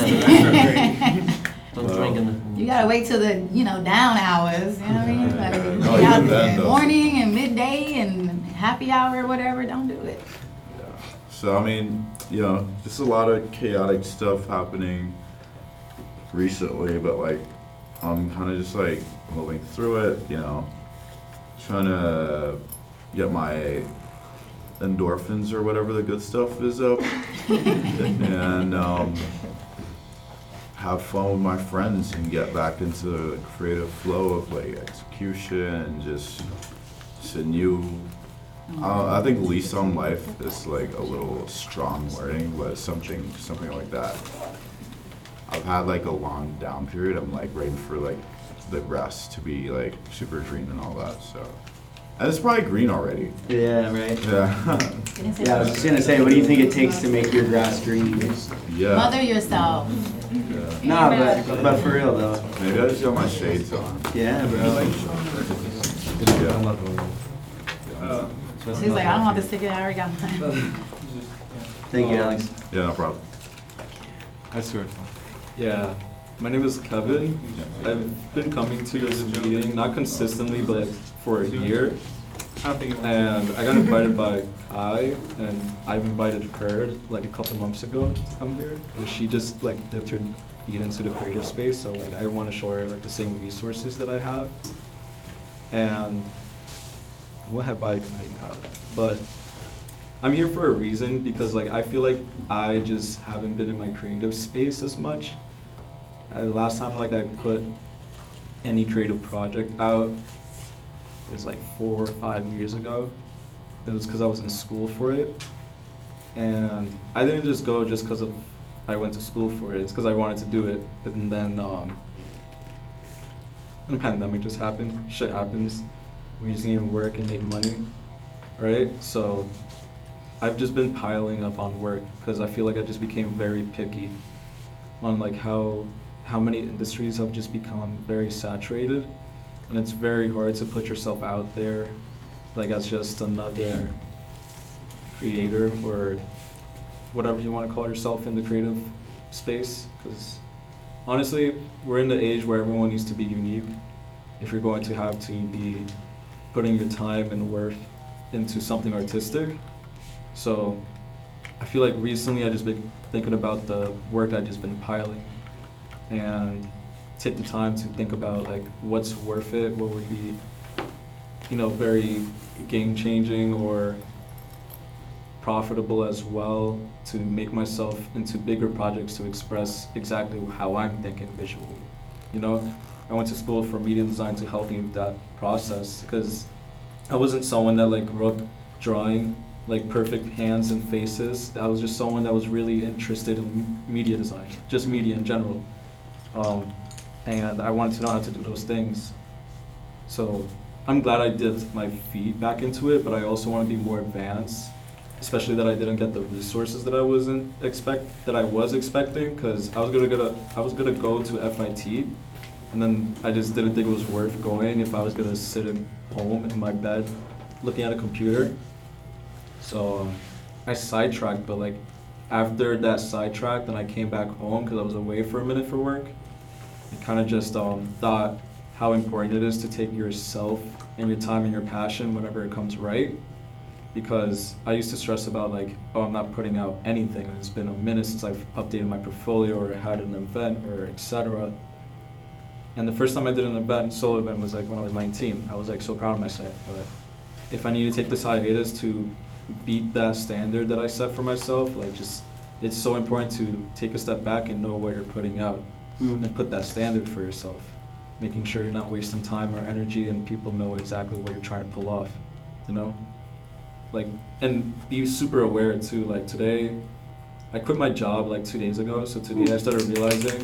Don't drink in the. You gotta wait till the down hours. You know what I mean? Like, No, be out even then, there though. morning and midday and happy hour, whatever. Don't do it. So I mean, just a lot of chaotic stuff happening recently, but like I'm kind of just like moving through it, trying to get my endorphins or whatever the good stuff is up, and have fun with my friends and get back into the creative flow of like execution and just a new. I think lease on life is like a little strong wording, but something like that. I've had like a long down period. I'm like ready for like the grass to be like super green and all that. So, and it's probably green already. Yeah, right. Yeah. Yeah, I was just gonna say, what do you think it takes to make your grass green? Yeah. Mother yourself. Yeah. Nah, but for real though. Maybe I just got my shades on. Yeah, bro. Yeah. She's like, I don't want this ticket. I already got mine. Thank you, Alex. Yeah, no problem. Hi, sir. Yeah, my name is Kevin. I've been coming to this meeting, not consistently, but for a year. And I got invited by and I've invited her like a couple months ago to come here. And she just like dipped her feet into the creative space, so like I want to show her like the same resources that I have. And what have I have? But I'm here for a reason because like I feel like I just haven't been in my creative space as much. The last time like I put any creative project out was like 4 or 5 years ago. It was because I was in school for it, and I didn't just go just because I went to school for it. It's because I wanted to do it, and then the pandemic just happened. Shit happens. We just need to work and make money, right? So I've just been piling up on work because I feel like I just became very picky on like how many industries have just become very saturated, and it's very hard to put yourself out there like as just another creator or whatever you want to call yourself in the creative space, because honestly we're in the age where everyone needs to be unique if you're going to have to be putting your time and worth into something artistic. So I feel like recently I just been thinking about the work I've just been piling and take the time to think about like what's worth it, what would be, very game-changing or profitable as well to make myself into bigger projects to express exactly how I'm thinking visually. I went to school for media design to help me with that process because I wasn't someone that like grew up drawing like perfect hands and faces. I was just someone that was really interested in media design, just media in general. And I wanted to know how to do those things. So I'm glad I dipped my feet back into it, but I also want to be more advanced, especially that I didn't get the resources that I was expecting, because I was gonna go to FIT, and then I just didn't think it was worth going if I was gonna sit at home in my bed looking at a computer. So I sidetracked, but like after that sidetrack, then I came back home because I was away for a minute for work. I kind of just thought how important it is to take yourself and your time and your passion whenever it comes right. Because I used to stress about like, oh, I'm not putting out anything. It's been a minute since I've updated my portfolio or had an event or etc. And the first time I did an event, solo event, was like when I was 19. I was like so proud of myself. But if I need to take this hiatus to beat that standard that I set for myself, like just, it's so important to take a step back and know what you're putting out. and put that standard for yourself, making sure you're not wasting time or energy and people know exactly what you're trying to pull off, you know? Like, and be super aware too, like today, I quit my job like 2 days ago, so today I started realizing,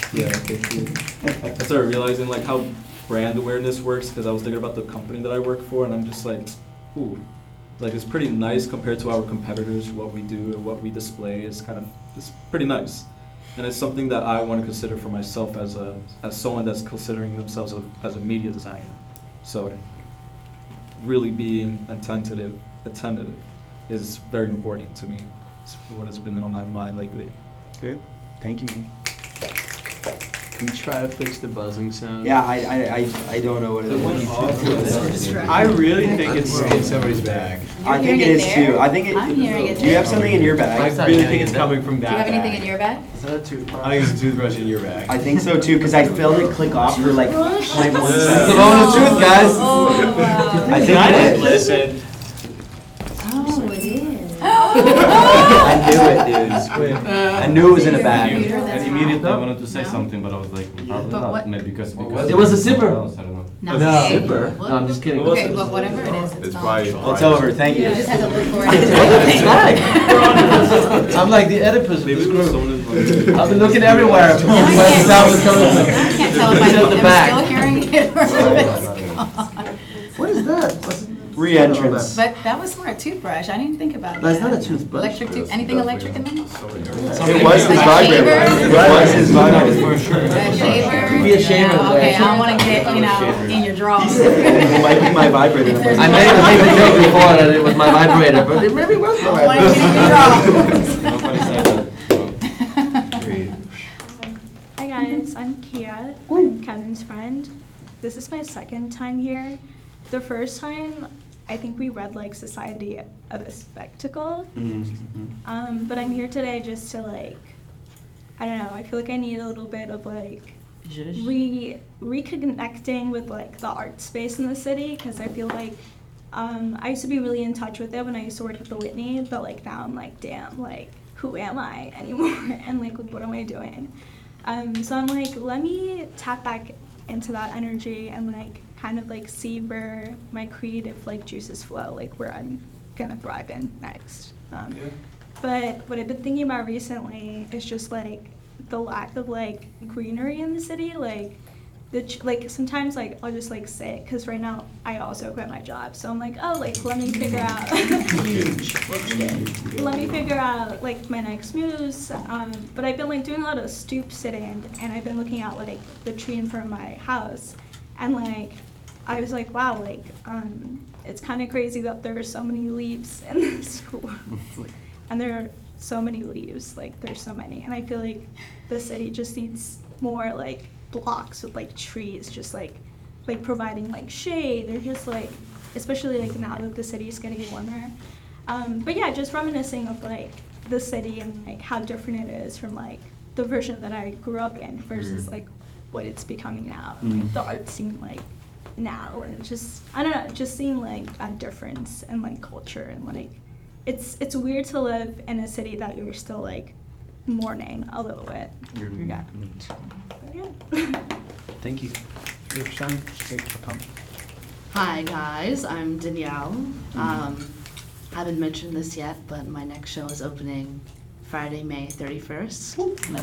I started realizing like how brand awareness works, because I was thinking about the company that I work for, and I'm just like, ooh, like it's pretty nice compared to our competitors. What we do and what we display is it's pretty nice, and it's something that I want to consider for myself as someone that's considering themselves as a media designer. So really being attentive is very important to me. It's what has been on my mind lately. Good. Thank you. Can you try to fix the buzzing sound? Yeah, I don't know what it is. I really think it's in somebody's bag. I think it is too. I think it. I'm hearing it Do you have there. something in your bag? I really think it's coming from Do that you have anything bag. in your bag? Is that a toothbrush? I think it's a toothbrush in your bag. I think so too, because I felt it click off for like 0.1 It's seconds. the moment of truth, guys. I think it is. Listen. Oh, it is. I knew it, dude. I knew it was in a bag. And immediately I wanted to say something, but I was like, probably But not, what- maybe because It was a zipper. I don't know. No. No. Zipper? No, I'm just kidding. Okay, but whatever it is, it's gone. It's over. Thank you. You just had to look for it. I'm like the Oedipus with the screw. I've been looking everywhere. Where the sound was coming from. I can't tell if Except the I'm back. still hearing it or if it's gone. What is that? Re-entrance. But that was more a toothbrush. I didn't think about That's that. not a toothbrush. Anything electric in there? It was his A vibrator. shaver? It was his vibrator. A shaver? Could be a shaver. No, okay, I don't want to get, in your drawers. It might be my vibrator. I made a joke before that it was my vibrator, but it maybe was my I want to get in your drawers. Nobody said that. Great. Hi guys, I'm Kia, I'm Kevin's friend. This is my second time here. The first time, I think we read like Society of a Spectacle. But I'm here today just to like, I don't know, I feel like I need a little bit of like reconnecting with like the art space in the city, because I feel like I used to be really in touch with it when I used to work at the Whitney, but like now I'm like, damn, like who am I anymore? And like what am I doing? So I'm like, let me tap back into that energy and like kind of like see where my creative like juices flow, like where I'm gonna thrive in next. But what I've been thinking about recently is just like the lack of like greenery in the city, like like sometimes like I'll just like sit, because right now I also quit my job, so I'm like, oh, like let me figure out let me figure out like my next moves. But I've been like doing a lot of stoop sitting, and I've been looking at like the tree in front of my house, and like I was like, wow, like it's kind of crazy that there are so many leaves in this school. And there are so many leaves, like there's so many, and I feel like the city just needs more like blocks with like trees, just like providing like shade, or just like, especially like now that the city is getting warmer. But yeah, just reminiscing of like the city and like how different it is from like the version that I grew up in versus like what it's becoming now, like the art scene like now, and just I don't know, just seeing like a difference in like culture, and like it's weird to live in a city that you're still like mourning a little bit. Yeah. Thank you. Hi guys, I'm Danielle. Haven't mentioned this yet, but my next show is opening Friday, May 31st.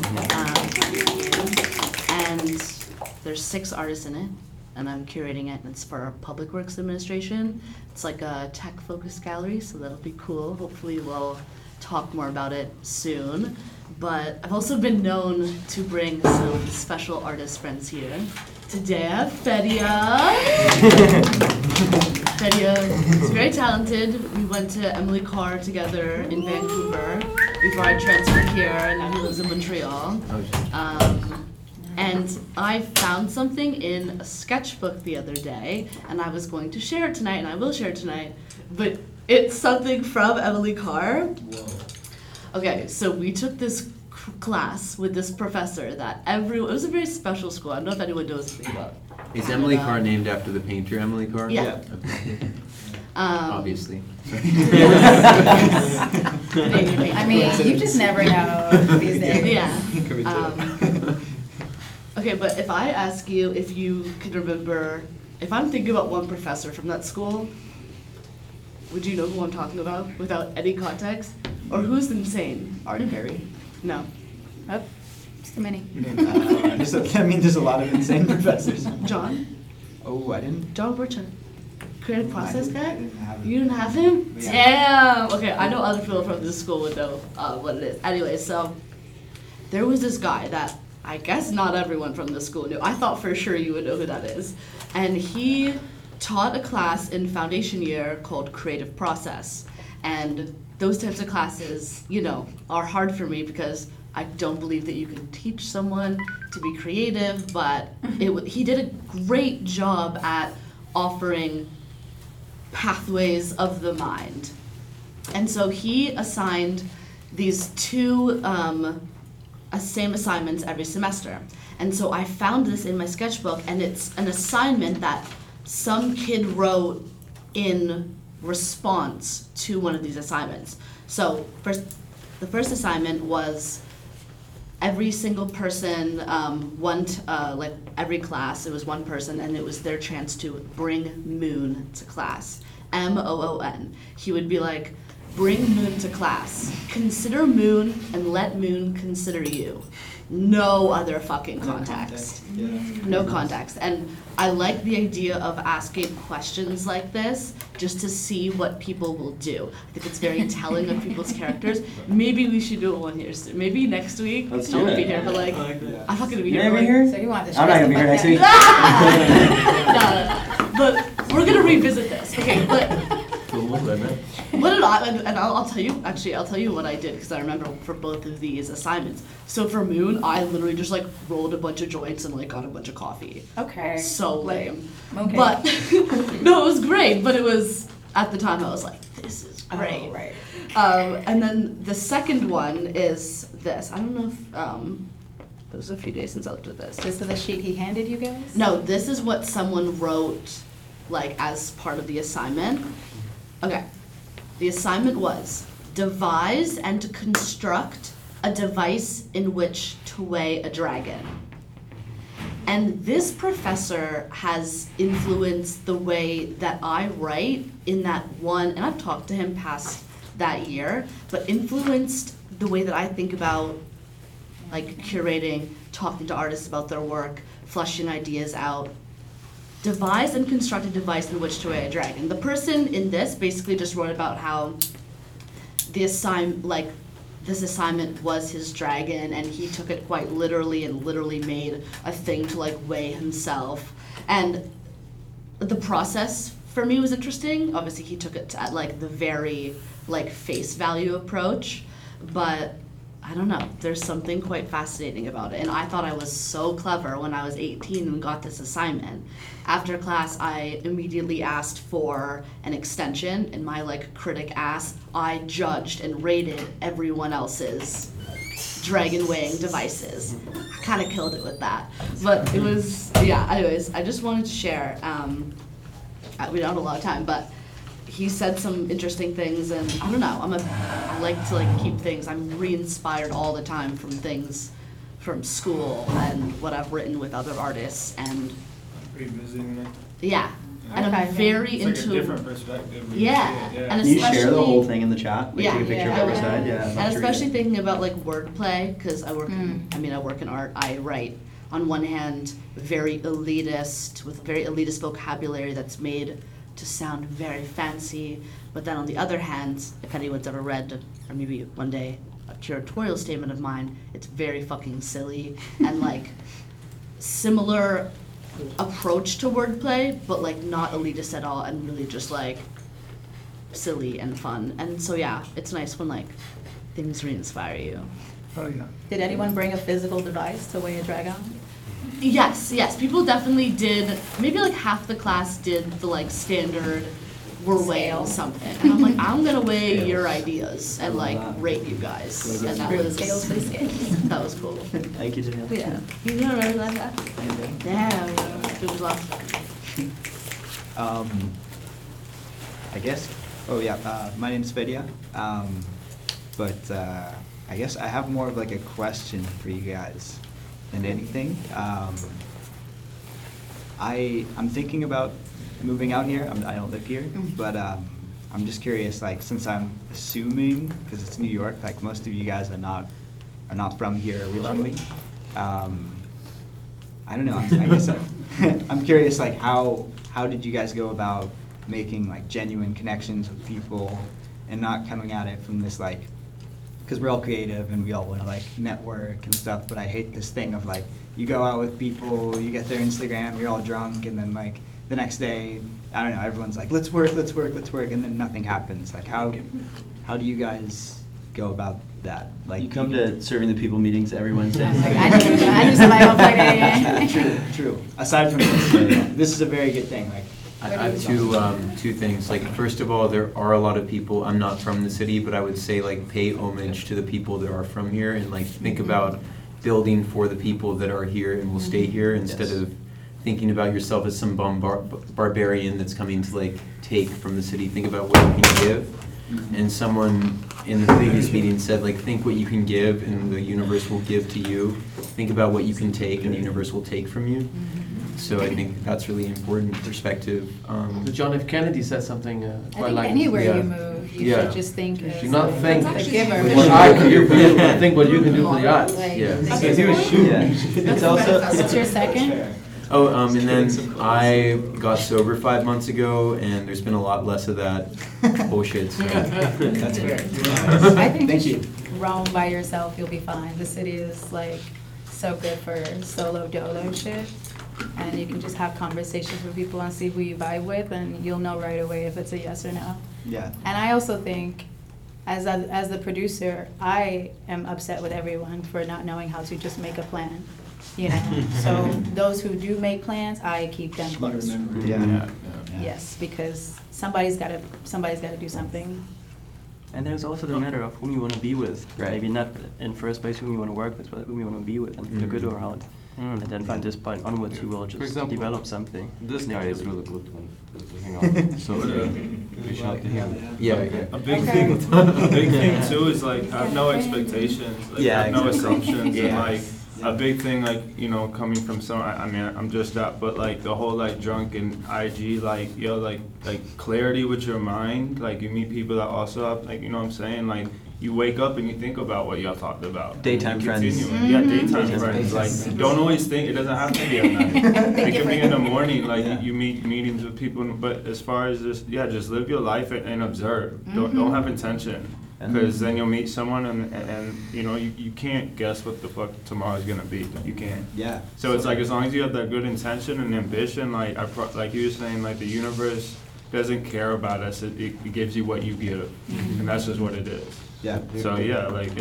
And there's 6 artists in it, and I'm curating it, and it's for our Public Works Administration. It's like a tech-focused gallery, so that'll be cool. Hopefully we'll talk more about it soon. But I've also been known to bring some special artist friends here. Today I have Fedia. Fedia is very talented. We went to Emily Carr together in Vancouver before I transferred here, and now he lives in Montreal. And I found something in a sketchbook the other day, and I was going to share it tonight, and I will share it tonight, but it's something from Emily Carr. Okay, so we took this class with this professor that it was a very special school. I don't know if anyone knows anything about Is Canada. Emily Carr named after the painter Emily Carr? Yeah. Okay. Obviously. I mean, you just never know these days. Yeah. Okay, but if I ask you if you can remember, if I'm thinking about one professor from that school, would you know who I'm talking about without any context? Or who's insane? Art Perry? No. Oh, just a mini. There's a lot of insane professors. John? Oh, I didn't. John Burchett. Creative process guy? have You didn't have him? Yeah. Damn! Okay, I know other people from this school would know what it is. Anyway, so there was this guy that I guess not everyone from the school knew. I thought for sure you would know who that is. And he taught a class in foundation year called Creative Process. And those types of classes, you know, are hard for me because I don't believe that you can teach someone to be creative, but he did a great job at offering pathways of the mind. And so he assigned these two same assignments every semester. And so I found this in my sketchbook, and it's an assignment that some kid wrote in response to one of these assignments. So the first assignment was every single person, like every class, it was one person, and it was their chance to bring Moon to class. M-O-O-N. He would be like, bring Moon to class. Consider Moon and let Moon consider you. No other fucking context. No context. And I like the idea of asking questions like this just to see what people will do. I think it's very telling of people's characters. Maybe we should do one here soon. Maybe next week. Let's I do won't it. be here, but like, I'm not gonna be You're here. gonna be for, like- here? So you want this I'm not gonna be here next week. No. But we're gonna revisit this. Okay, but what did I, and I'll tell you what I did, because I remember for both of these assignments. So for Moon, I literally just like rolled a bunch of joints and like got a bunch of coffee. Okay. So lame. Okay. But, no, it was great, but it was, at the time I was like, this is great. Oh, right. And then the second one is this. I don't know if, it was a few days since I looked at this. This is the sheet he handed you guys? No, this is what someone wrote, like, as part of the assignment. Okay. The assignment was devise and construct a device in which to weigh a dragon. And this professor has influenced the way that I write in that one, and I've talked to him past that year, but influenced the way that I think about like curating, talking to artists about their work, fleshing ideas out. Devise and construct a device in which to weigh a dragon. The person in this basically just wrote about how this assignment was his dragon, and he took it quite literally and literally made a thing to like weigh himself. And the process for me was interesting. Obviously he took it at like the very like face value approach, but I don't know, there's something quite fascinating about it. And I thought I was so clever when I was 18 and got this assignment. After class, I immediately asked for an extension. In my like critic ass, I judged and rated everyone else's dragon weighing devices. I kind of killed it with that. But it was, yeah, anyways, I just wanted to share. We don't have a lot of time, but he said some interesting things, and I don't know, I like to like keep things, I'm re-inspired all the time from things from school and what I've written with other artists, and Revisiting it. yeah, and Okay. I'm very It's like into a different perspective. when you yeah, see it, yeah. and Can you share the especially- whole thing in the chat? Like yeah, take a picture of every side? Yeah. I'd love and to read especially it. thinking about like wordplay, because I work I work in art. I write on one hand very elitist, with very elitist vocabulary that's made to sound very fancy, but then on the other hand, if anyone's ever read, or maybe one day, a curatorial statement of mine, it's very fucking silly and like similar approach to wordplay, but like not elitist at all, and really just like silly and fun. And so yeah, it's nice when like things re-inspire you. Oh yeah. Did anyone bring a physical device to weigh a dragon? Yes, people definitely did. Maybe like half the class did the like standard, we're weighing something. And I'm like, I'm gonna weigh your ideas and like rate you guys. And that was Scales for the scales. that was cool. Thank you, Janelle. Yeah. You don't remember that? Damn, it was love. I guess. Oh yeah. My name's Fedia. But I guess I have more of like a question for you guys. than anything. I'm thinking about moving out here. I don't live here, but I'm just curious. Like, since I'm assuming, because it's New York, like most of you guys are not from here originally. I don't know. I guess I'm curious. Like, how did you guys go about making like genuine connections with people and not coming at it from this like, because we're all creative and we all want to like network and stuff, but I hate this thing of like, you go out with people, you get their Instagram, you're all drunk, and then like the next day, I don't know, everyone's like, let's work, and then nothing happens. Like, how do you guys go about that? Like, You come to serving the people meetings every Wednesday. I do somebody on Friday. True. Aside from this is a very good thing. Like, I have two things. Like, first of all, there are a lot of people, I'm not from the city, but I would say like pay homage to the people that are from here and like think about building for the people that are here and will stay here instead of thinking about yourself as some barbarian that's coming to like take from the city. Think about what you can give. And someone in the previous meeting said like, think what you can give and the universe will give to you. Think about what you can take and the universe will take from you. So I think that's really important perspective. John F. Kennedy said something I quite think like anywhere yeah. you move, you should just think as Do not think the giver. what I can do for you, but think what you can do for the odds. Like- Yeah. It's also. What's your second? Oh, and then I got sober 5 months ago, and there's been a lot less of that bullshit. So. That's fair. I think Thank you you. should roam by yourself, you'll be fine. The city is like so good for solo dolo shit. And you can just have conversations with people and see who you vibe with, and you'll know right away if it's a yes or no. Yeah. And I also think, as the producer, I am upset with everyone for not knowing how to just make a plan. You know, so those who do make plans, I keep them close. Yeah. Yes, because somebody's got to do something. And there's also the matter of whom you want to be with. Right. Maybe not in first place whom you want to work with, but whom you want to be with, and the good around. And then from this point onwards, you will For just example, develop something. This guy is really good to hang out with. So reach out to him. Yeah. A big thing too is like have no expectations, like have no assumptions, and like a big thing like coming from I mean I'm just that, but like the whole like drunk and IG like like clarity with your mind. Like you meet people that also have like what I'm saying, like you wake up and you think about what y'all talked about. Daytime friends. Yeah, daytime friends. Like don't always think it doesn't have to be at night. It can be in the morning. Like you meet meetings with people, but as far as just live your life and observe. Don't have intention. Because then you'll meet someone and you can't guess what the fuck tomorrow's gonna be. You can't. Yeah. So it's like as long as you have that good intention and ambition, like like you were saying, like the universe doesn't care about us. It gives you what you give, and that's just what it is. Yeah. So yeah, like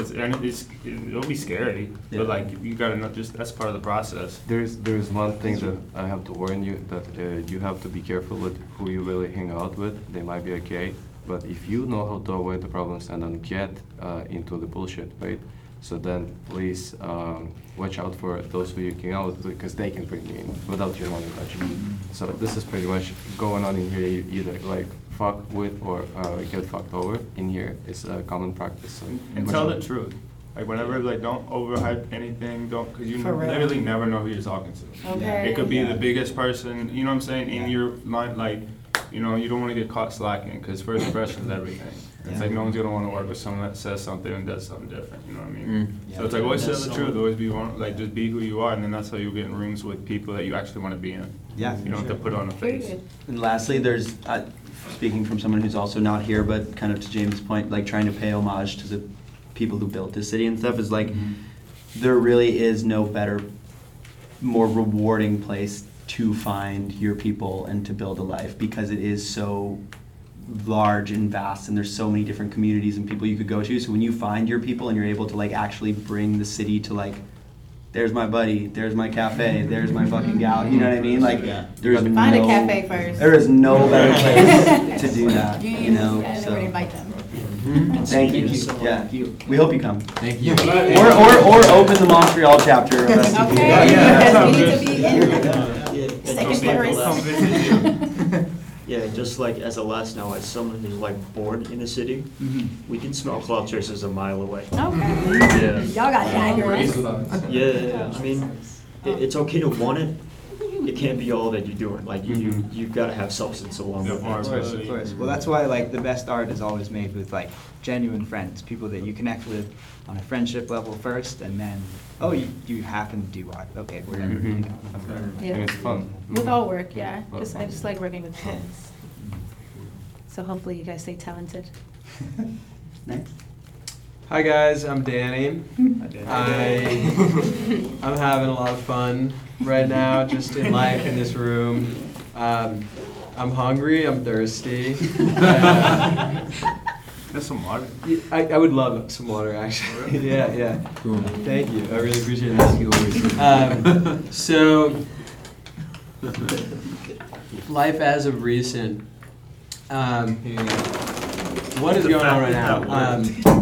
it'll be scary, but like you gotta know, just that's part of the process. There's one thing that I have to warn you, that you have to be careful with who you really hang out with. They might be okay, but if you know how to avoid the problems and then get into the bullshit, right? So then please watch out for those who you hang out with, because they can bring you in without your knowledge. So this is pretty much going on in here. Either like fuck with or get fucked over in here is a common practice. And tell the truth. Like whenever, like don't overhype anything. Because you For real. literally never know who you're talking to. Okay. It could be the biggest person. You know what I'm saying? In your line, like you don't want to get caught slacking, because first impression is everything. It's like no one's gonna want to work with someone that says something and does something different. You know what I mean? So it's like always tell the truth. Always just be who you are, and then that's how you get in rooms with people that you actually want to be in. Yeah. You don't have to put on a face. And lastly, there's, speaking from someone who's also not here, but kind of to James' point, like trying to pay homage to the people who built this city and stuff, is like, there really is no better, more rewarding place to find your people and to build a life, because it is so large and vast, and there's so many different communities and people you could go to. So when you find your people and you're able to like actually bring the city to like, there's my buddy, there's my cafe, there's my fucking gal, you know what I mean? Like, there's Find a cafe first. There is no better place to do that, you know? And So, then invite them. thank you. Yeah, we hope you come. Thank you. Or open the Montreal chapter of STP. Okay, because we need to be in second Paris. Yeah, just like as a last note, as someone who's like born in the city, we can smell cloud chasers a mile away. Okay. Yeah. Y'all got daggers. Yeah. I mean, it's okay to want it. It can't be all that you're doing. Like you've got to have substance along with it. Of course. Well, that's why like the best art is always made with like genuine friends, people that you connect with on a friendship level first, and then you happen to do art. Okay, whatever. You know. Yeah. And it's fun. With all work, yeah. I just like working with kids. So hopefully you guys stay talented. Next. Hi guys, I'm Danny. I'm having a lot of fun right now, just in life in this room. I'm hungry. I'm thirsty. There's some water. I would love some water, actually. Yeah. Cool. Thank you. I really appreciate that. So, life as of recent. What is going on right now?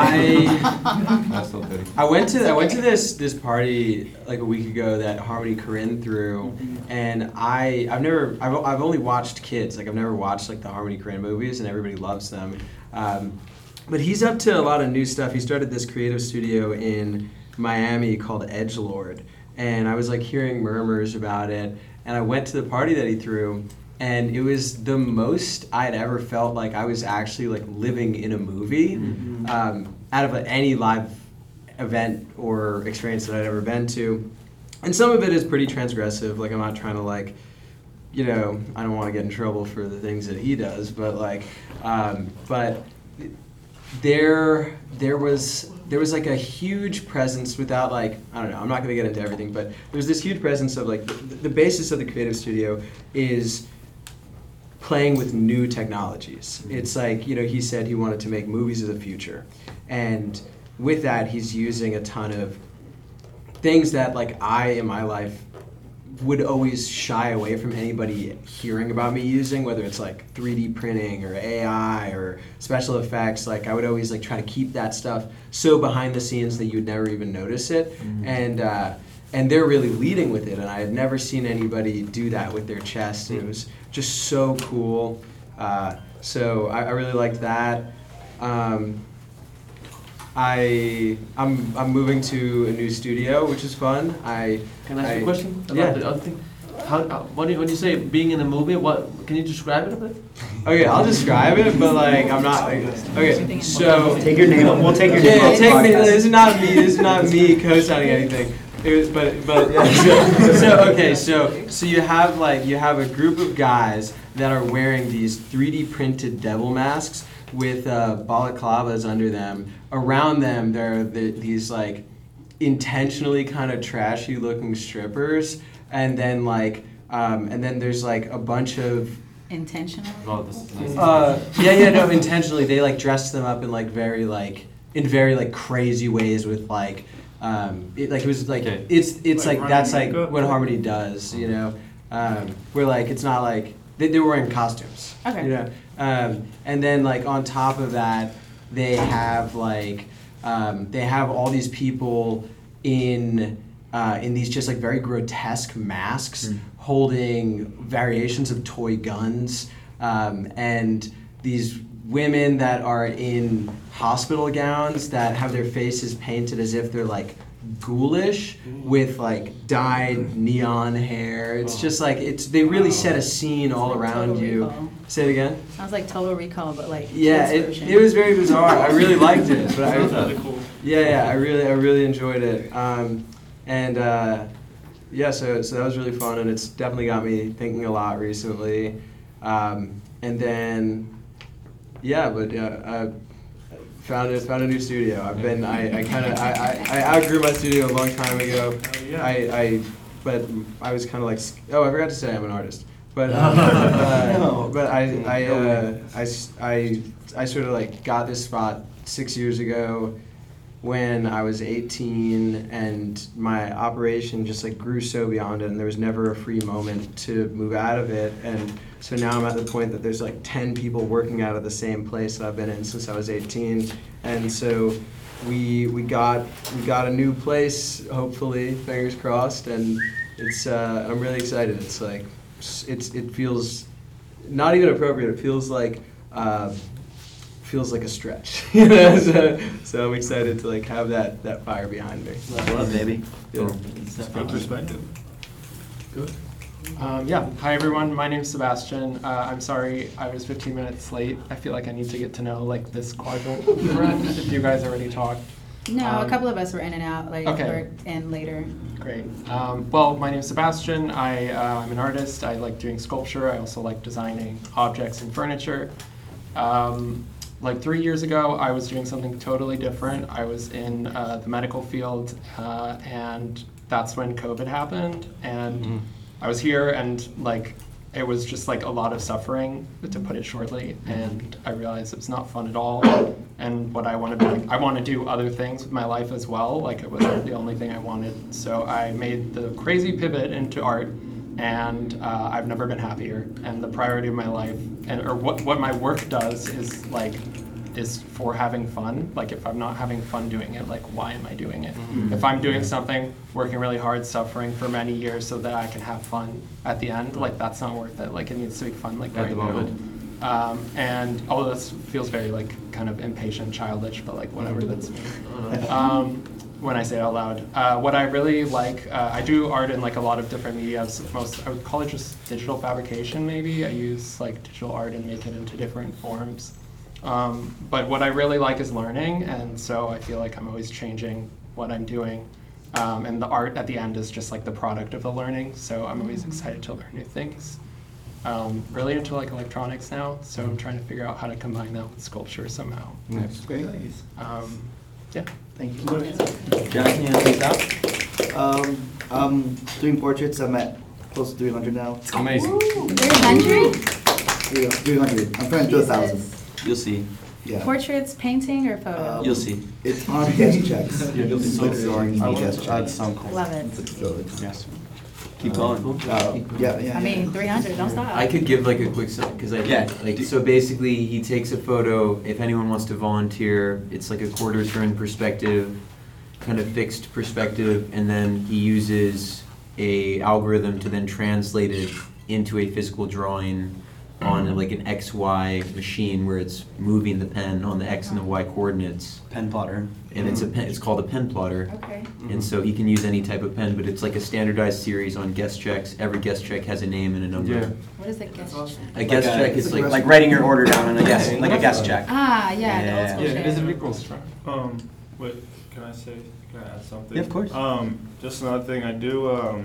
I went to this party like a week ago that Harmony Korine threw, and I've only watched kids. Like I've never watched like the Harmony Korine movies, and everybody loves them. But he's up to a lot of new stuff. He started this creative studio in Miami called Edgelord, and I was like hearing murmurs about it, and I went to the party that he threw. And it was the most I'd ever felt like I was actually like living in a movie out of any live event or experience that I'd ever been to. And some of it is pretty transgressive. Like I'm not trying to like, I don't want to get in trouble for the things that he does, but like, but there was like a huge presence without like, I don't know, I'm not going to get into everything, but there's this huge presence of like, the basis of the creative studio is playing with new technologies. It's like, he said he wanted to make movies of the future. And with that, he's using a ton of things that like I, in my life, would always shy away from anybody hearing about me using, whether it's like 3D printing or AI or special effects. Like I would always like try to keep that stuff so behind the scenes that you would never even notice it. And they're really leading with it, and I had never seen anybody do that with their chest, and it was just so cool. So I really liked that. I'm moving to a new studio, which is fun. Can I ask you a question about yeah. the other thing? When you say being in a movie, what can you describe it a bit? Okay, I'll describe it, but like I'm not. Okay, so take your name. We'll take your name. Yeah, take me. This is not me. This is not me co-signing anything. It was, but yeah. So you have a group of guys that are wearing these 3D printed devil masks with balaclavas under them. Around them, there are these like intentionally kind of trashy looking strippers, and then there's like a bunch of intentional. Intentionally they like dress them up in like very crazy ways with like. It's like that's like what Harmony does, where like it's not like they're wearing costumes, okay. And then like on top of that, they have all these people in these just like very grotesque masks holding variations of toy guns, and these women that are in hospital gowns that have their faces painted as if they're like ghoulish with like dyed neon hair. It's just like they really set a scene all around you. Recall. Say it again. Sounds like Total Recall, but like yeah, kids' it was very bizarre. I really liked it, but I really enjoyed it. So that was really fun, and it's definitely got me thinking a lot recently. I found a new studio. I outgrew my studio a long time ago. But I was kind of like, I forgot to say I'm an artist. But I sort of like got this spot 6 years ago when I was 18, and my operation just like grew so beyond it, and there was never a free moment to move out of it. And so now I'm at the point that there's like 10 people working out of the same place that I've been in since I was 18. And so we got a new place, hopefully, fingers crossed, and it's I'm really excited. It's like it feels not even appropriate. It feels like a stretch. You know? So I'm excited to like have that fire behind me. Love, baby. Yeah. Good perspective. Good. Yeah, hi everyone, my name's Sebastian. I'm sorry I was 15 minutes late. I feel like I need to get to know like this quadrant of the run, if you guys already talked. No, a couple of us were in and out, like, okay. or in later. Great. Well, my name's Sebastian. I'm an artist. I like doing sculpture. I also like designing objects and furniture. Like 3 years ago, I was doing something totally different. I was in the medical field, and that's when COVID happened. And I was here, and like it was just like a lot of suffering, to put it shortly. And I realized it was not fun at all. And what I want to do, I want to do other things with my life as well. Like it wasn't the only thing I wanted. So I made the crazy pivot into art, and I've never been happier. And the priority of my life, or what my work does, is for having fun. Like if I'm not having fun doing it, like why am I doing it? If I'm doing something, working really hard, suffering for many years so that I can have fun at the end, like that's not worth it. Like it needs to be fun, like right now. And although this feels very like kind of impatient, childish, but like whatever, that's me. When I say it out loud. What I really like, I do art in like a lot of different media. I would call it just digital fabrication maybe. I use like digital art and make it into different forms. But what I really like is learning, and so I feel like I'm always changing what I'm doing. And the art at the end is just like the product of the learning, so I'm always excited to learn new things. Really into like electronics now, so I'm trying to figure out how to combine that with sculpture somehow. That's great. Yeah. Thank you. Jack, can you help us out? I'm doing portraits. I'm at close to 300 now. Amazing. 300? 300. I'm trying to do 1,000. You'll see. Yeah. Portraits, painting, or photo? You'll see. It's on guest checks. You'll see. Literally on guest checks. Love it. Yes. Keep going. Yeah. I mean, 300, don't stop. I could give like a quick because so basically he takes a photo. If anyone wants to volunteer, it's like a quarter turn perspective, kind of fixed perspective, and then he uses a algorithm to then translate it into a physical drawing on like an XY machine where it's moving the pen on the X and the Y coordinates. Pen plotter. And it's called a pen plotter. Okay. And so he can use any type of pen, but it's like a standardized series on guest checks. Every guest check has a name and a number. Yeah. What is a guest check? A guest check is like writing your order down on a guest, like a guest check. Ah, yeah, the old school Yeah, shit. it's a big construct. Wait, can I add something? Yeah, of course. Just another thing I do,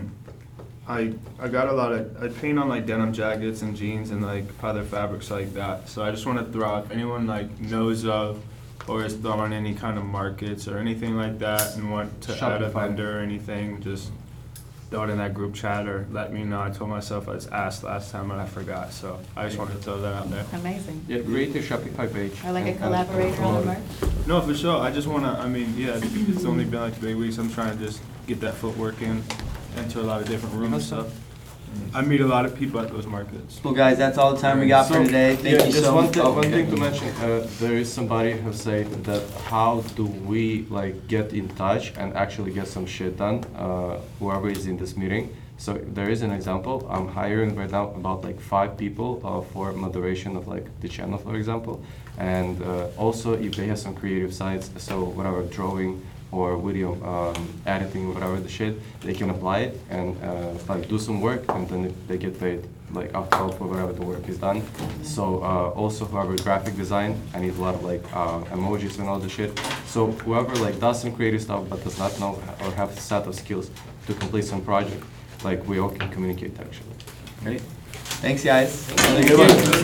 I got a lot of, I paint on like denim jackets and jeans and like other fabrics like that. So I just want to throw out, if anyone like knows of or is throwing any kind of markets or anything like that and want to add a vendor or anything, just throw it in that group chat or let me know. I told myself I was asked last time and I forgot, so I just wanted to throw that out there. Amazing. Yeah, create a Shopify page. Or like a collaborator on the mark? No, for sure. I just want to, I mean, yeah, it's only been like 3 weeks. I'm trying to just get that footwork in, enter a lot of different rooms and stuff. I meet a lot of people at those markets. Well, guys, that's all the time we got for today. Thank you just so one much. thing to mention. There is somebody who said that how do we like get in touch and actually get some shit done? Whoever is in this meeting. So there is an example. I'm hiring right now about like 5 people for moderation of like the channel, for example. And also if they have some creative sides, so whatever drawing or video editing, whatever the shit, they can apply it and like do some work, and then they get paid like after all for whatever the work is done. So also whoever graphic design, I need a lot of like emojis and all the shit. So whoever like does some creative stuff but does not know or have a set of skills to complete some project, like we all can communicate actually. Great. Thanks, guys. Have a good one.